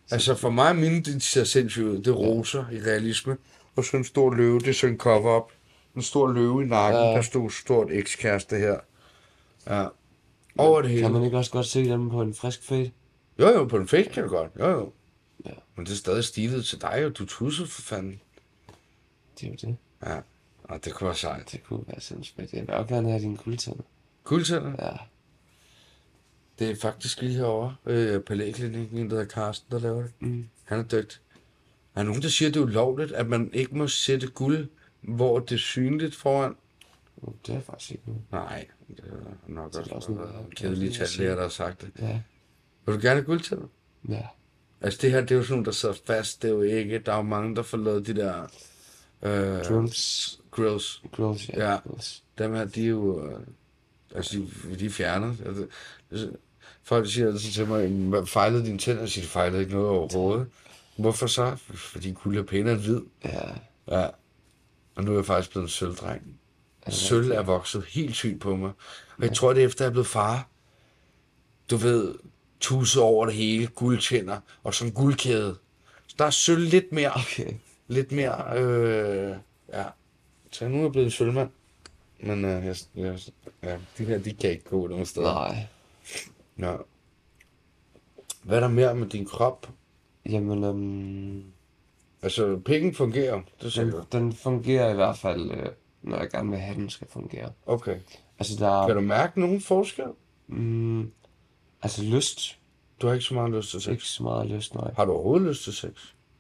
Altså for mig, mine de ser sindssygt ud. Det er roser i realisme. Og så en stor løve, det er sådan en cover-up. En stor løve i nakken, der stod stort ekskæreste her. Ja. Over det hele. Kan man ikke også godt se dem på en frisk fade? Jo, på en fake kan du godt. Jo. Ja. Men det er stadig stilet til dig, og du tusset for fanden. Det er jo det. Ja, og det kunne være sejt. Det kunne være sindssygt. Jeg vil også gerne have dine guldtænder. Guldtænder? Ja. Det er faktisk lige herovre på lægeklinikken, en der hedder Carsten, der laver det. Han er dygtig. Der er nogen, der siger, at det er ulovligt, at man ikke må sætte guld, hvor det er synligt foran. Det er faktisk ikke noget. Nej, det er nok Det er også også noget, kedelige tandlæger, der har sagt det. Ja. Vil du gerne have guldtænder? Ja. Altså det her, det er jo sådan nogle, der sidder fast. Det er jo ikke, der er jo mange, der får lavet de der... Grills. Grills. Ja. Ja. Grills. Dem her, de er jo... altså, de er fjernet. Altså, folk siger altså til mig, hvad fejlede dine tænder? Jeg siger, de fejlede ikke noget overhovedet. Hvorfor så? Fordi guld er pænere end hvid. Ja. Ja. Og nu er jeg faktisk blevet en sølvdreng. Sølv er vokset helt sygt på mig. Og jeg tror, det er efter, jeg er blevet far. Du ved, tusset over det hele, guldtænder og sådan en guldkæde. Så der er sølv lidt mere. Okay. Lidt mere, ja. Så nu er jeg blevet en sølvmand. Men de her, de kan ikke gå nogen steder. Nej. Ja. Hvad er der mere med din krop? Jamen, Altså, pikken fungerer, det siger du. den fungerer i hvert fald, når jeg gerne vil have, den skal fungere. Okay. Altså, der Kan du mærke nogen forskel? altså lyst. Du har ikke så meget lyst til sex. Ikke så meget lyst, nej. Har du overhovedet lyst til sex?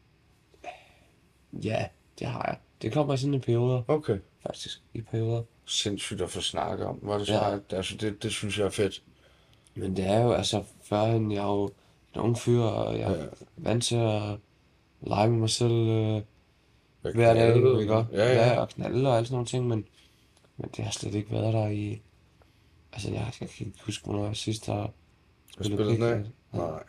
Ja, det har jeg. Det kommer i sådan en periode, Okay. faktisk. I perioder. Sindssygt at få snakket om. Var det så Ja. altså, det synes jeg er fedt. Men det er jo, altså, førhen, jeg er jo en ung fyr, og jeg er vant til at lege med mig selv hver dag, knaldet, ikke? ja. Og knalde og alt sådan nogle ting, men det har slet ikke været der i... Altså, jeg kan ikke huske, hvornår jeg sidst har Spillet den af? pik. Nej.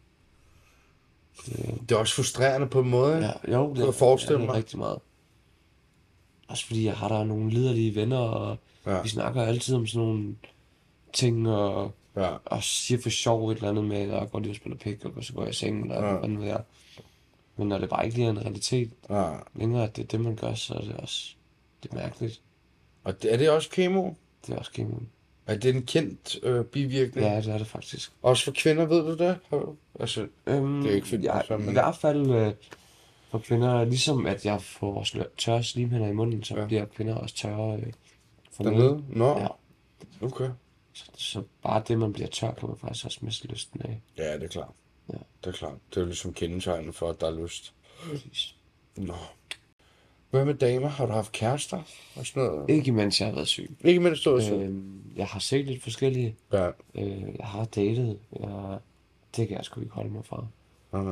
Det er også frustrerende på en måde, ikke? Ja, jo, Kunne jeg forestille det er mig. rigtig meget. Også fordi jeg har der nogle liderlige venner, og vi snakker altid om sådan nogle ting, og siger for sjov et eller andet med, at jeg går lige og spiller pik, og så går jeg i sengen, eller hvad ved jeg. Men når det bare ikke lige er en realitet længere, at det er det, man gør, så er det også det er mærkeligt. Og er det også kemo? Det er også kemoen. Er det en kendt bivirkning? Ja, det er det faktisk. Også for kvinder, ved du det? Altså, det er ikke fedt. Ja, i hvert fald for kvinder, ligesom at jeg får tørre slimhinder i munden, så bliver kvinder også tørre for dernede? Nå, Ja. okay. Så bare det, man bliver tør, kan man faktisk også miste lysten af. Ja, det er klart. Ja. Det er klart. Det er jo ligesom kendetegnet for, at der er lyst. Præcis. Nå. Hvad med damer? Har du haft kærester og sådan noget? Ikke mens jeg har været syg. Ikke mens du har syg? Jeg har set lidt forskellige. Ja. Jeg har datet. Det kan jeg sgu ikke holde mig fra. Okay.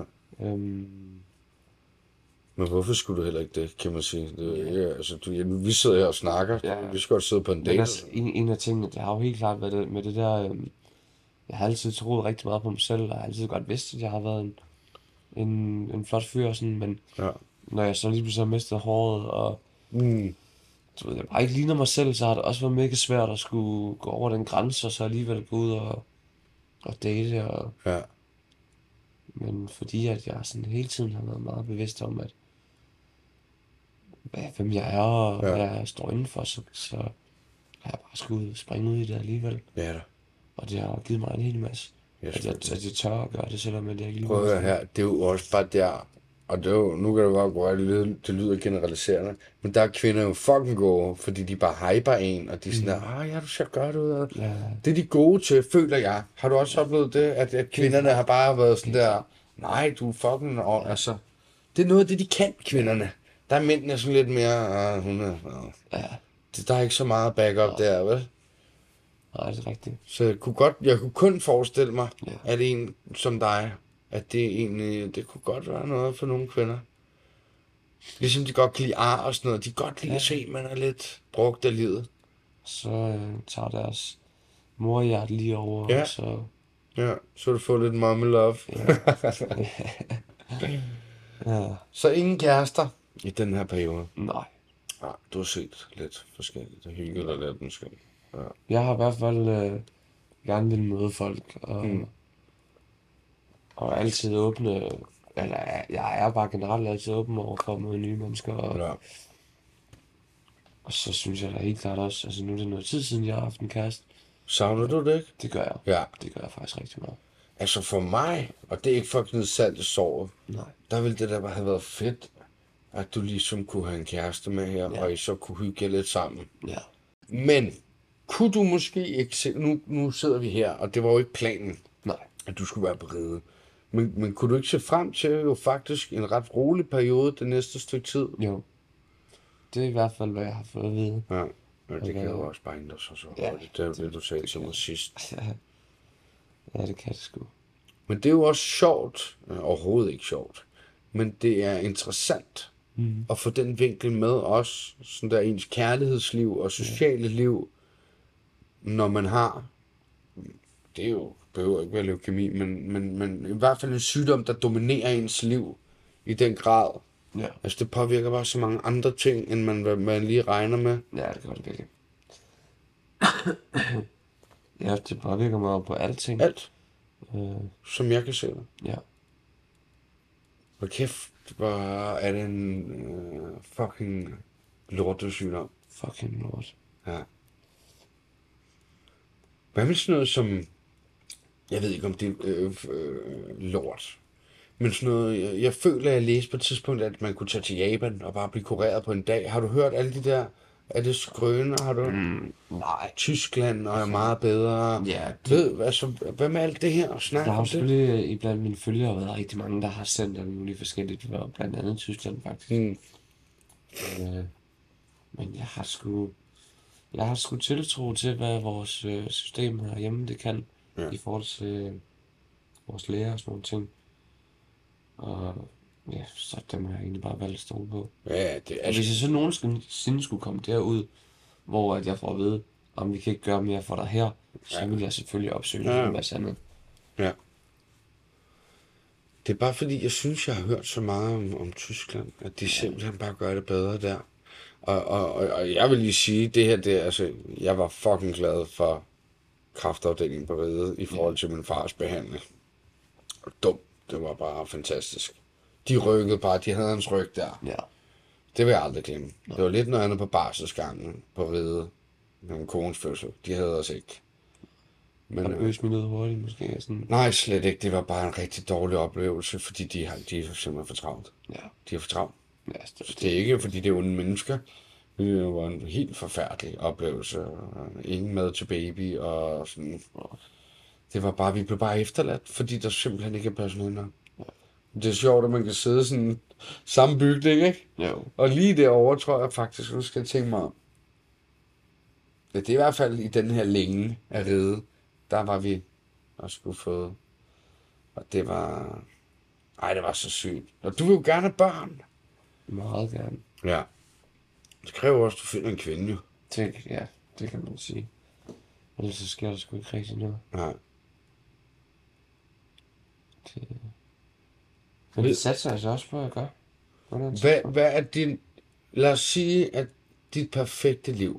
Men hvorfor skulle du heller ikke det, kan man sige? Altså, vi sidder her og snakker. Ja. Vi skal godt sidde på en Men date. altså, en af tingene, det har jo helt klart været det, med det der... jeg har altid troet rigtig meget på mig selv, og jeg har altid godt vidst, at jeg har været en flot fyr og sådan, men når jeg så lige pludselig har mistet håret, og du ved, jeg bare ikke ligner mig selv, så har det også været mega svært at skulle gå over den grænse, og så alligevel gå ud og date, og... Ja. Men fordi at jeg sådan hele tiden har været meget bevidst om, at hvem jeg er, og hvad jeg står indenfor, så har jeg bare skulle springe ud i det alligevel. Ja da. Og det har givet mig en hel masse. At jeg tør at gøre det, selvom jeg ikke lige... Prøv at høre her, det er jo også bare der, og det er jo, nu kan det bare gå, det lyder generaliserende, men der er kvinder jo fucking gode, fordi de bare hyper en, og de er sådan der, ja, du skal gøre det ud af. Ja. Det er de gode til, føler jeg. Har du også oplevet det, at kvinderne har bare været sådan der, nej, du er fucking, altså, det er noget af det, de kan, kvinderne. Der er mændene sådan lidt mere, der er ikke så meget backup der, vel? Nej, det er rigtigt. Så jeg kunne kun forestille mig, at en som dig, at det kunne godt være noget for nogle kvinder. Ligesom de godt kan lide ar og sådan noget. De kan godt lide at se, at man er lidt brugt af livet. Så tager deres morhjerte lige over, og så... Ja, så du får lidt mommy love. Ja. Så ingen kærester i den her periode? Nej. Nej, du har set lidt forskelligt. Det hygget dig lidt måske. Ja. Jeg har i hvert fald gerne vil møde folk, og altid åbne Eller jeg er bare generelt altid åben over for at møde nye mennesker, Ja. og så synes jeg da helt klart også, altså nu er det noget tid siden, jeg har haft en kæreste. Savner du det ikke? Det gør jeg. Ja. Det gør jeg faktisk rigtig meget. Altså for mig, og det er ikke for at knyde salt i såret, Nej. der ville det der bare have været fedt, at du ligesom kunne have en kæreste med her, Ja. og I så kunne hygge jer lidt sammen. Ja. Men kunne du måske ikke se, nu sidder vi her, og det var jo ikke planen, Nej. at du skulle være på ride. Men kunne du ikke se frem til jo faktisk en ret rolig periode det næste stykke tid? Jo. Det er i hvert fald, hvad jeg har fået at vide. Ja, men det kan jo også bare ændre sig så Ja, hurtigt. Det er jo det, du sagde til mig sidst. Ja, det kan det sgu. Men det er jo også sjovt, overhovedet ikke sjovt, men det er interessant at få den vinkel med også, sådan der ens kærlighedsliv og sociale liv, når man har, det er jo, behøver ikke være leukemi, men i hvert fald en sygdom, der dominerer ens liv i den grad. Ja. Altså det påvirker bare så mange andre ting, end man lige regner med. Ja, det gør det virkelig. Ja, det påvirker mig jo på alting. Alt, Øh, som jeg kan se det. ja. Hvor kæft, hvor er det en fucking lortesygdom. Fucking lort. Ja. Hvad med sådan noget som, jeg ved ikke om det er lort, men sådan noget, jeg føler, at jeg læste på et tidspunkt, at man kunne tage til Japan og bare blive kureret på en dag. Har du hørt alle de der, er det skrøner, har du? Nej. Tyskland og er meget bedre. Ja, Ved, altså, hvad med alt det her og snak der har om jo det? selvfølgelig iblandt mine følgere været rigtig mange, der har sendt alle mulige forskelligt, blandt andet Tyskland faktisk. Men jeg har sgu tiltro til, hvad vores system herhjemme det kan, i forhold til vores læger og sådan nogle ting. Og ja, så dem har jeg egentlig bare valgt at stole på. Ja, det Og er hvis jeg så nogensinde skulle komme derud, hvor at jeg får at vide, om vi kan ikke gøre mere for dig her, så vil jeg selvfølgelig opsøge en masse andet. Ja. Det er bare fordi, jeg synes, jeg har hørt så meget om Tyskland, at de simpelthen bare gør det bedre der. Og jeg vil lige sige, det her, det, altså, jeg var fucking glad for kræftafdelingen på Riget i forhold til min fars behandling. Dumt. Det var bare fantastisk. De rykkede bare, de havde hans ryg der. Ja. Det vil jeg aldrig glemme. Det var lidt noget andet på barselsgangen på Riget. Med kones fødsel. De havde os ikke. Var det øs ud hurtigt måske? Sådan? Nej, slet ikke. Det var bare en rigtig dårlig oplevelse, fordi de er simpelthen for travlt. Ja. De er for travlt. Ja, Så det er ikke, fordi det er onde mennesker. Det var en helt forfærdelig oplevelse. Ingen mad til baby og sådan. Det var bare, vi blev bare efterladt, fordi der simpelthen ikke er personale nok. Det er sjovt, at man kan sidde sådan samme bygning, ikke? Jo. Og lige derovre tror jeg faktisk, nu skal jeg tænke mig om. Ja, det er i hvert fald i den her længe af Ride, der var vi og skulle få. Og det var... Ej, det var så sygt. Og du vil jo gerne have børn. Meget gerne. Ja. Det kræver også, at du finder en kvinde, jo. Ja, det kan man sige. Ellers så sker der sgu ikke rigtig noget. Nej. Men det satser jeg så også på at gøre. Hvad er din... Lad os sige, at dit perfekte liv,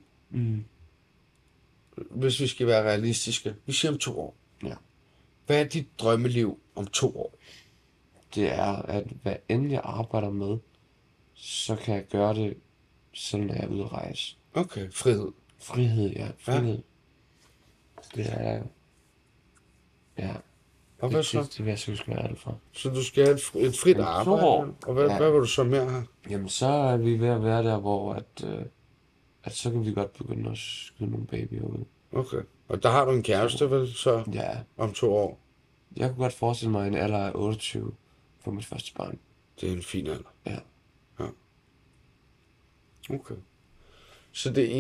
hvis vi skal være realistiske, vi siger om 2 år. Ja. Hvad er dit drømmeliv om 2 år? Det er, at hvad end jeg arbejder med, så kan jeg gøre det, selv når jeg er ude at rejse. Okay, frihed. Frihed, ja. Frihed. Det er... Ja. Og hvad så? Det vil jeg sgu være alt for. Så du skal have et frit Om 2 arbejde? år. Og hvad vil du så mere have? Jamen, så er vi ved at være der, hvor at så kan vi godt begynde at skyde nogle babyer ud. Okay. Og der har du en kæreste, vel, så Ja. om 2 år? Jeg kunne godt forestille mig en alder af 28 for mit første barn. Det er en fin alder. Ja. Ja. Okay. Så det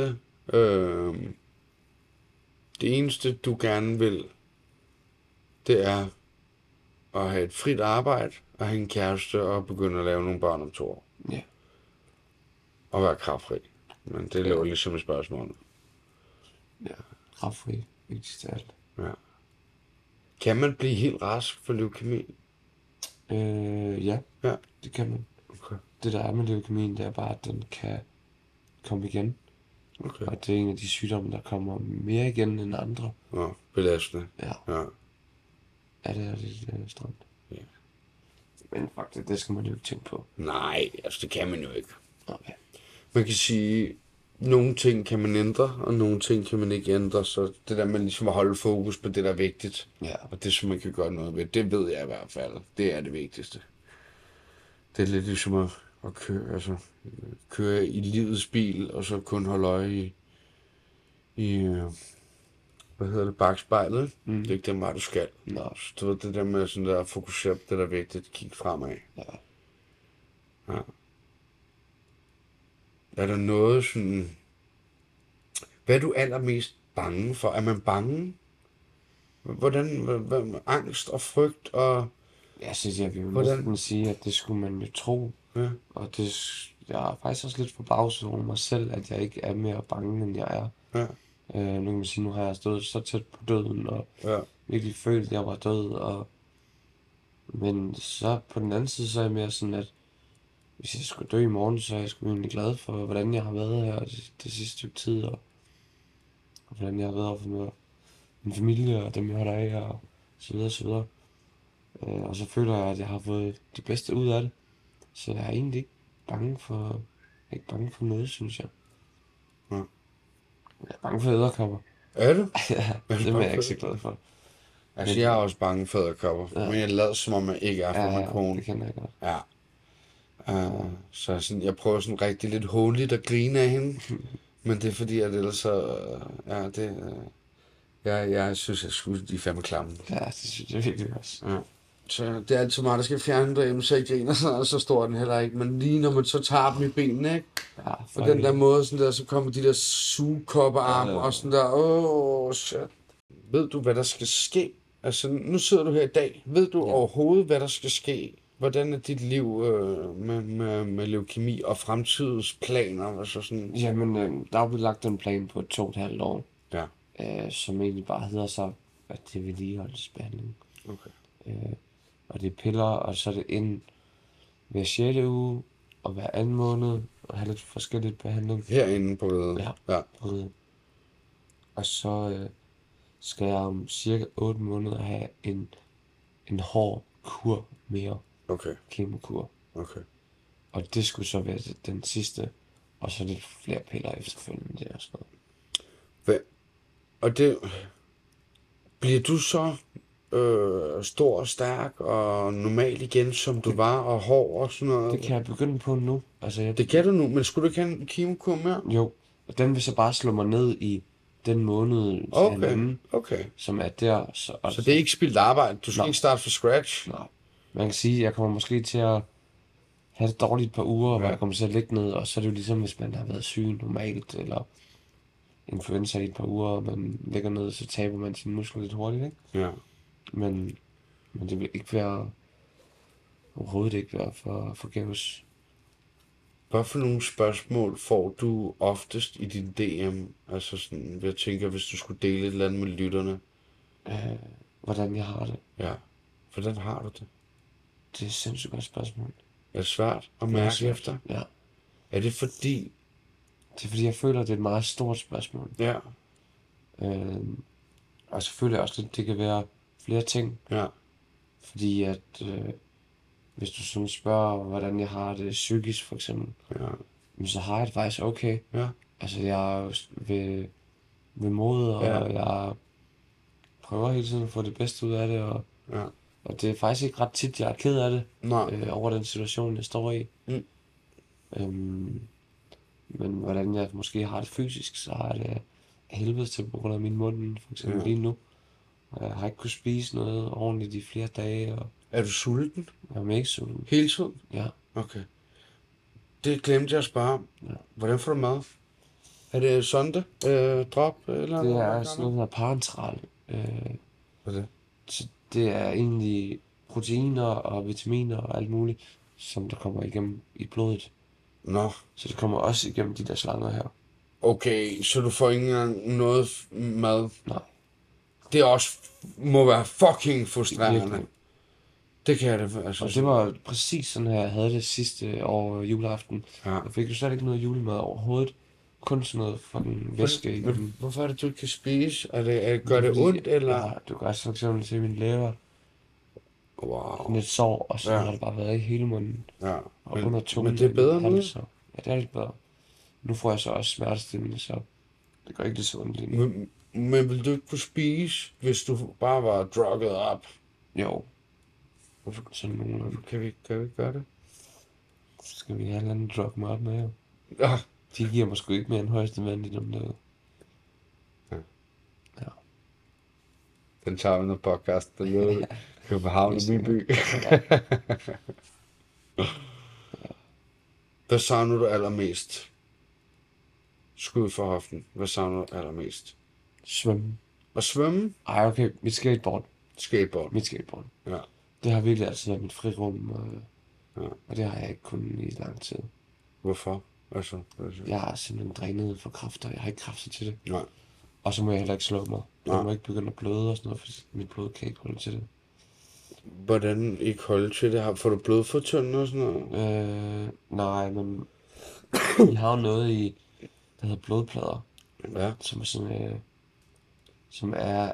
eneste du gerne vil, det er at have et frit arbejde, og have en kæreste, og begynde at lave nogle børn om 2 år. Ja. Og være kraftfri. Men det laver ligesom et spørgsmål. Ja. Kraftfri. Vigtigst af alt. Ja. Kan man blive helt rask for leukemi? Ja. Ja. Det kan man. Okay. Det der er med leukemien, det er bare, at den kan komme igen. Okay. Og det er en af de sygdomme, der kommer mere igen end andre. Belastende. Ja. Ja. Ja, det er lidt stramt. Ja. Men faktisk, det skal man jo ikke tænke på. Nej, altså det kan man jo ikke. Okay. Man kan sige, nogle ting kan man ændre, og nogle ting kan man ikke ændre. Så det der med ligesom at holde fokus på det, der er vigtigt, Ja. og det, som man kan gøre noget ved, det ved jeg i hvert fald. Det er det vigtigste. Det er lidt ligesom at køre i livets bil, og så kun holde øje i hvad hedder det, bagspejlet. Mm. Det er ikke den vej, du skal. Nå. Så du ved, det der med sådan der, fokusere på det, der er vigtigt, kig fremad. Ja. Ja. Er der noget sådan... Hvad er du allermest bange for? Er man bange? Hvordan angst og frygt og... Jeg synes, jeg vil jo Hvordan? næsten sige, at det skulle man jo tro. Ja. Og jeg er faktisk også lidt forbavset over mig selv, at jeg ikke er mere bange, end jeg er. Ja. Nu kan man sige, nu har jeg stået så tæt på døden, og Ja. virkelig følt, at jeg var død. Men så på den anden side, så er jeg mere sådan, at hvis jeg skulle dø i morgen, så er jeg sgu egentlig glad for, hvordan jeg har været her det sidste stykke tid, og hvordan jeg har været for min familie, og dem jeg har der af, og så videre, så videre. Og så føler jeg, at jeg har fået det bedste ud af det. Så jeg er egentlig ikke bange for noget, synes jeg. Ja. Jeg er bange for edderkopper. Er du? Ja, det er jeg ikke så glad for. Altså, jeg er også bange for edderkopper, Ja. men jeg lader som om, jeg ikke er for min kone. det kender jeg godt. Ja. Så sådan, jeg prøver sådan rigtig lidt hånligt at grine af hende, men det er fordi, at ellers så... jeg synes, at de er fandme klamme. Ja, det synes jeg virkelig også. Ja. Så det er altid mig, der skal fjerne derhjemme, så jeg griner sådan, og så står den heller ikke. Men lige når man så tager dem i benene, ikke? Ja, Og den der måde, sådan der, så kommer de der sugekopperarme og sådan der, shit. Ved du, hvad der skal ske? Altså, nu sidder du her i dag. Ved du overhovedet, hvad der skal ske? Hvordan er dit liv med leukemi og fremtidsplaner? Altså sådan... Jamen, der er jo lagt en plan på 2,5 år, Ja, som egentlig bare hedder så, at det er vedligeholdelsesbehandling. okay. Og det er piller, og så er det ind hver 6. uge, og hver anden måned, og have lidt forskelligt behandling. Herinde på riget. Ja. Og så skal jeg om cirka 8 måneder have en hård kur mere, Okay, kemokur. okay. Og det skulle så være den sidste, og så lidt flere piller efterfølgende, det og sådan noget. Og det... Bliver du så stor og stærk og normal igen, som du var, og hård og sådan noget? Det kan jeg begynde på nu. Altså, Det kan du nu, men skulle du ikke have en kemokur mere? Jo, og den vil så bare slå mig ned i den måned til halvanden, Okay. som er der. Så det er ikke spildt arbejde? Du skal Nej. ikke starte fra scratch? Nej. Man kan sige, at jeg kommer måske til at have det dårligt et par uger, hvor jeg kommer til at ligge ned, og så er det jo ligesom, hvis man har været syg normalt, eller influenza i et par uger, og man ligger ned, så taber man sine muskler lidt hurtigt, ikke? Ja. Men det vil ikke være, overhovedet ikke være for forgæves. Hvad for nogle spørgsmål får du oftest i din DM? Altså sådan, jeg tænker, hvis du skulle dele et eller andet med lytterne. Hvordan jeg har det. Ja. Hvordan har du det? Det er et sindssygt godt spørgsmål. Er det svært at Det er mærke svært. efter? Ja. Er det fordi... Det er fordi, jeg føler, at det er et meget stort spørgsmål. Ja. Og så føler jeg også lidt, det kan være flere ting. Ja. Fordi at, hvis du sådan spørger, hvordan jeg har det psykisk for eksempel, Ja. så har jeg det faktisk okay. Ja. Altså jeg er jo ved mod, og jeg prøver hele tiden at få det bedste ud af det, og det er faktisk ikke ret tit, jeg er ked af det, over den situation, jeg står i. Men hvordan jeg måske har det fysisk, så har jeg det helvede til på grund af min mund, for eksempel lige nu. Og jeg har ikke kunnet spise noget ordentligt i flere dage, og Er du sulten? jeg er mega sulten. Hele tiden? Ja. Okay. Det glemte jeg at spørge om. Ja. Hvordan får du mad? Er det sonde? Drop? Eller Det er sådan noget, der er parentral. Hvad er det? Så det er egentlig proteiner og vitaminer og alt muligt, som der kommer igennem i blodet. Nå. Så det kommer også igennem de der slanger her. Okay, så du får ikke engang noget mad? Nej. Det er også må være fucking frustrerende. Virkelig. Det kan jeg da altså. Og det var præcis sådan her, jeg havde det sidste år juleaften. Ja. Jeg fik jo slet ikke noget julemad overhovedet. Kun sådan noget fucking væske i den. Hvorfor er det, du ikke kan spise? Gør det ondt, eller? Ja, du kan også for eksempel se min læber. Wow. lidt sår, og så Ja. har det bare været i hele munden. Ja. Og under tungen. Men det er bedre nu? Så. Ja, det er lidt bedre. Nu får jeg så også smertestillende, så det går ikke lige så ondt lige nu. Men vil du ikke kunne spise, hvis du bare var drugget op? Jo, Hvorfor sådan nogenlunde. kan vi ikke gøre det? Så skal vi have en eller anden drug mig op med, jo. Ja. De giver mig sgu ikke mere end højeste vand i dem derude. Den tager vi noget podcast, der lød København i min by. Hvad savner du allermest? Skud for hoften. Hvad savner du allermest? Svømme. At svømme? Ej, okay, mit skateboard. Skateboard. Mit skateboard. Ja. Det har virkelig altid været mit frirum, Ja. og det har jeg ikke kunnet i lang tid. Hvorfor? Altså. Jeg har simpelthen drænet for kræfter. Jeg har ikke kræfter til det. Nej. Og så må jeg heller ikke slå mig. Nej. Jeg må ikke begynde at bløde og sådan noget, for mit blod kan ikke holde til det. Hvordan ikke holde til det? Får du blodfortyndende og sådan noget? Nej, men vi har jo noget i, der hedder blodplader, Ja. som er sådan, som er,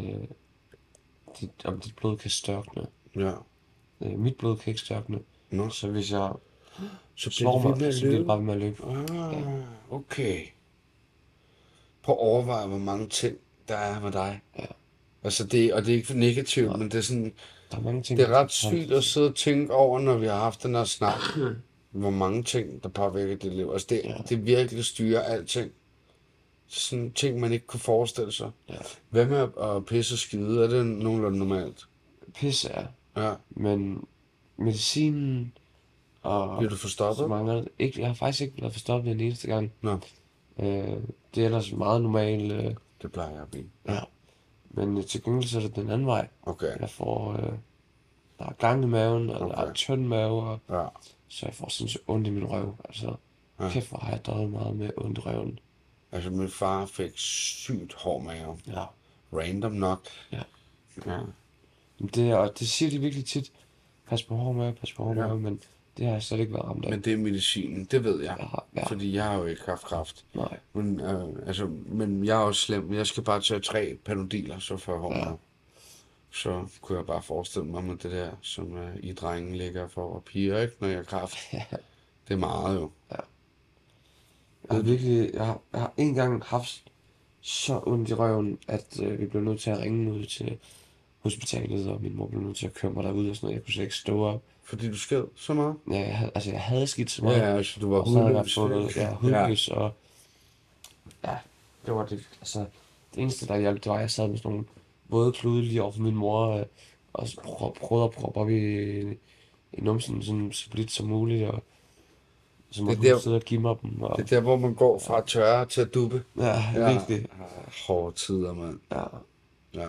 om dit blod kan størkne. Ja. Mit blod kan ikke størkne, Nå. så hvis jeg Så slår bliver det ved med mig, at så bliver det løbe? bare ved med at løbe. Okay. Prøv at overveje, hvor mange ting, der er med dig. Ja. Altså det, og det er ikke for negativt, men det er sådan, Der er mange ting, det er der ret sygt at sidde og tænke over, når vi har haft den her snak, hvor mange ting, der påvirker dit liv. Altså det virkelig styrer alting. Sådan ting, man ikke kunne forestille sig. Ja. Hvad med at pisse og skide? Er det nogenlunde normalt? Pisse er, Ja. men medicinen og Bliver du så forstoppet? mange ikke, jeg har faktisk ikke været forstoppet den eneste gang. Nå, Det er ellers meget normalt, det plejer jeg at blive. ja. Men til gengæld så er det den anden vej. Okay. Jeg får, der er gang i maven, og der er Okay. tynd mave, og Ja. så jeg får sindssygt ondt i min røv. Altså, kæft hvor har jeg døjet meget med ondt i røven. Altså min far fik sygt hård mave. Ja. Random nok. Ja. Ja. Og det siger de virkelig tit. Pas på hård mave, pas på hård mave, men det har jeg slet ikke været ramt af. Men det er medicinen, det ved jeg. Ja. Fordi jeg har jo ikke haft kræft. Nej. Men jeg er også slem. Jeg skal bare tage 3 panodiler, så får jeg hård mave. Så kunne jeg bare forestille mig med det der, som I drengen ligger for og piger, ikke? Når jeg har kræft. Det er meget jo. Jeg har virkelig, jeg har en gang haft så ondt i røven, at vi blev nødt til at ringe ud til hospitalet, og min mor blev nødt til at køre mig derud og sådan noget. Jeg kunne slet ikke stå op. Fordi du sked så meget? Ja, jeg havde skidt så meget. Ja, altså du var Og så havde jeg hudløs. fået hudløs, og ja, det var det. Altså, det eneste, der hjalp, det var, at jeg sad med sådan nogle våde klude lige over for min mor, og så prøvede at proppe op i numsen, sådan så blidt som muligt, og så måtte hun sidde og give mig dem. Og, Det er der, hvor man går fra tørre til at dubbe. ja, virkelig. Hårde tider, mand. Ja. Ja.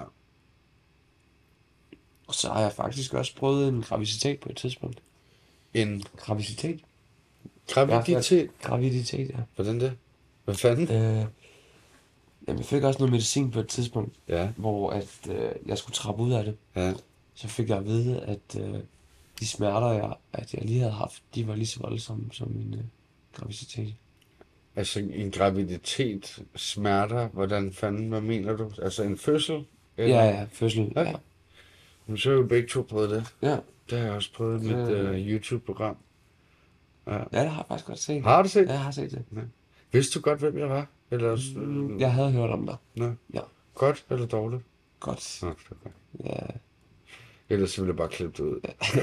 Og så har jeg faktisk også prøvet en graviditet på et tidspunkt. En Graviditet? graviditet? Graviditet, ja. Hvordan det? Hvad fanden? Jamen, jeg fik også noget medicin på et tidspunkt, Ja. hvor jeg skulle trappe ud af det. Ja. Så fik jeg at vide, at de smerter, jeg lige havde haft, de var lige så voldsomme som min graviditet. Altså en graviditet, smerter, hvordan fanden, hvad mener du? Altså en fødsel? Ja, fødsel, ja. Men så har jo begge to prøvet det. Ja, Det har jeg også prøvet i mit YouTube-program. det har jeg faktisk godt set. Har du set? Ja, jeg har set det. Vidste du godt, hvem jeg var? Eller, Jeg havde hørt om dig. Nå. Ja. Godt eller dårligt? Godt. Nå, det er godt. Ja. Ellers ville jeg bare klippe det ud.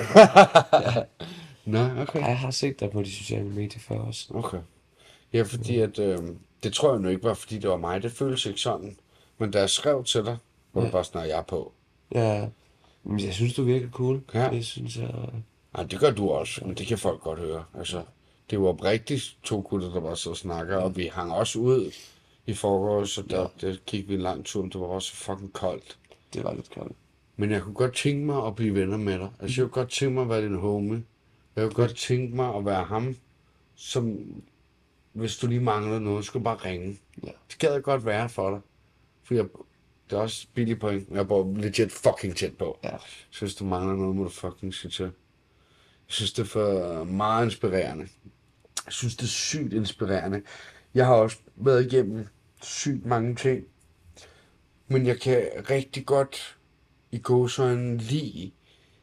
Nå, okay. Jeg har set dig på de sociale medier før også. Okay. Ja, fordi at, det tror jeg nu ikke var, fordi det var mig. Det føles ikke sådan. Men da jeg skrev til dig, var du bare sådan, at jeg er på. Ja, men jeg synes, du virker cool. Ja. Det synes jeg... Nej, det gør du også, men det kan folk godt høre. Altså, det var oprigtigt 2 gutter, der bare så snakker, og vi hang også ud i forgårs, så der gik vi en lang tur, men det var også fucking koldt. Det var lidt koldt. Men jeg kunne godt tænke mig at blive venner med dig. Altså, jeg kunne godt tænke mig at være din homie. Jeg kunne godt tænke mig at være ham, som, hvis du lige mangler noget, skulle bare ringe. Ja. Det gad jeg godt være for dig. For det er også billig point. Jeg bor legit fucking tæt på. Ja. Så hvis du mangler noget, må du fucking sige til. Jeg synes, det er for meget inspirerende. Jeg synes, det er sygt inspirerende. Jeg har også været igennem sygt mange ting. Men jeg kan rigtig godt i gåseøjne lide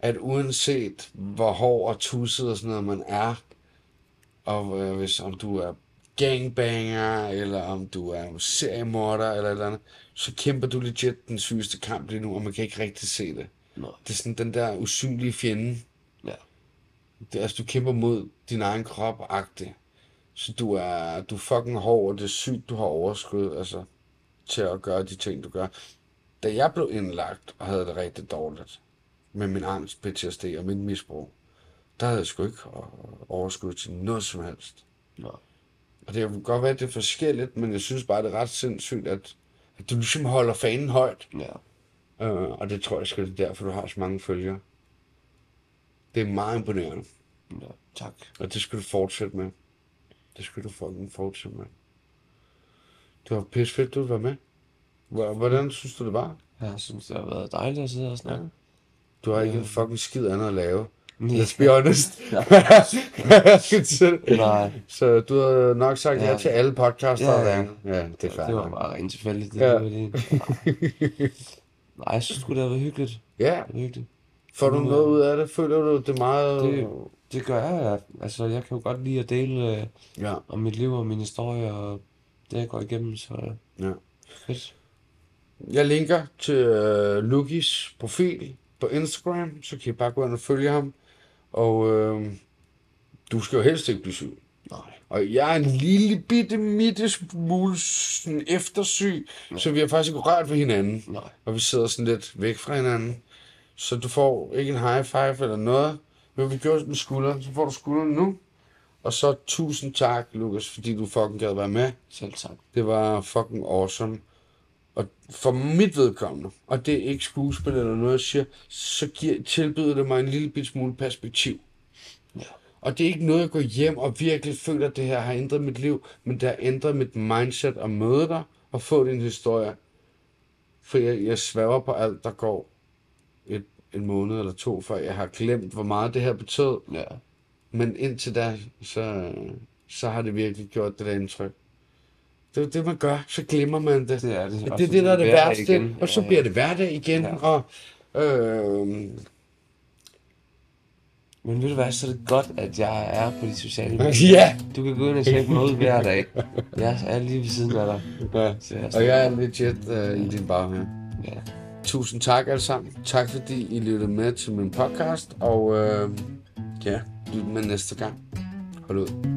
at uanset hvor hård og tusset og sådan noget man er, og hvis om du er gangbanger, eller om du er seriemorder, eller et eller andet, så kæmper du legit den sygeste kamp lige nu, og man kan ikke rigtig se det. Nej. Det er sådan den der usynlige fjende. Ja. Det, altså, du kæmper mod din egen krop-agtigt. Så du er fucking hård, og det er sygt, du har overskud, altså, til at gøre de ting, du gør. Da jeg blev indlagt og havde det rigtig dårligt, med min angst, PTSD og min misbrug, der havde jeg sgu ikke overskud til noget som helst. Nej. Og det kan godt være, at det er forskelligt, men jeg synes bare, det er ret sindssygt, at du ligesom holder fanen højt. Ja. Og det tror jeg sgu, det er derfor, du har så mange følgere. Det er meget imponerende. Ja, tak. Og det skal du fortsætte med. Det skal du fucking fortsætte med. Det var pisse fedt, du var med. Hvordan synes du, det var? Jeg synes, det har været dejligt at sidde og snakke. Ja. Du har ikke en fucking skid andet at lave. Nej. Let's be honest. Nej. Så du har nok sagt ja til alle podcaster. Ja. Ja, det er færdigt. Det var bare rent tilfældigt, det Ja. var det. Nej, jeg synes det har været hyggeligt. Ja. Det var hyggeligt. Får du noget ud af det? Føler du, det er meget... Det gør jeg. Altså, jeg kan jo godt lide at dele om mit liv og min historie, og det jeg går igennem, så Ja. fedt. Jeg linker til Lukis profil på Instagram, så kan I bare gå ind og følge ham. Og du skal jo helst ikke blive syg. Nej. Og jeg er en lille bitte smule sådan eftersyg, så vi har faktisk ikke rørt ved hinanden. Nej. Og vi sidder sådan lidt væk fra hinanden. Så du får ikke en high five eller noget. Men vi gjorde med skulderen, så får du skulderen nu. Og så 1000 tak, Lukas, fordi du fucking gad være med. Selv tak. Det var fucking awesome. Og for mit vedkommende, og det er ikke skuespil eller noget, jeg siger, så tilbyder det mig en lille bit smule perspektiv. Ja. Og det er ikke noget, jeg går hjem og virkelig føler, at det her har ændret mit liv, men det har ændret mit mindset at møde dig og få din historie. For jeg sværger på alt, der går en måned eller to, før jeg har glemt, hvor meget det her betød. Ja. Men indtil da, så har det virkelig gjort det der indtryk. Det er det, man gør. Så glemmer man det. Det er det. Det er det, der er det værste. Igen. Og så bliver det hverdag igen. Ja. Og, Men ved du hvad, så er det godt, at jeg er på de sociale medier. ja! Du kan gå ind og tjekke mig ud hver dag. Jeg er lige ved siden af dig. Ja. Og jeg er legit i din baghave. Ja. Tusind tak alle sammen. Tak fordi I lyttede med til min podcast. Og ja, lyt med næste gang. Hold ud.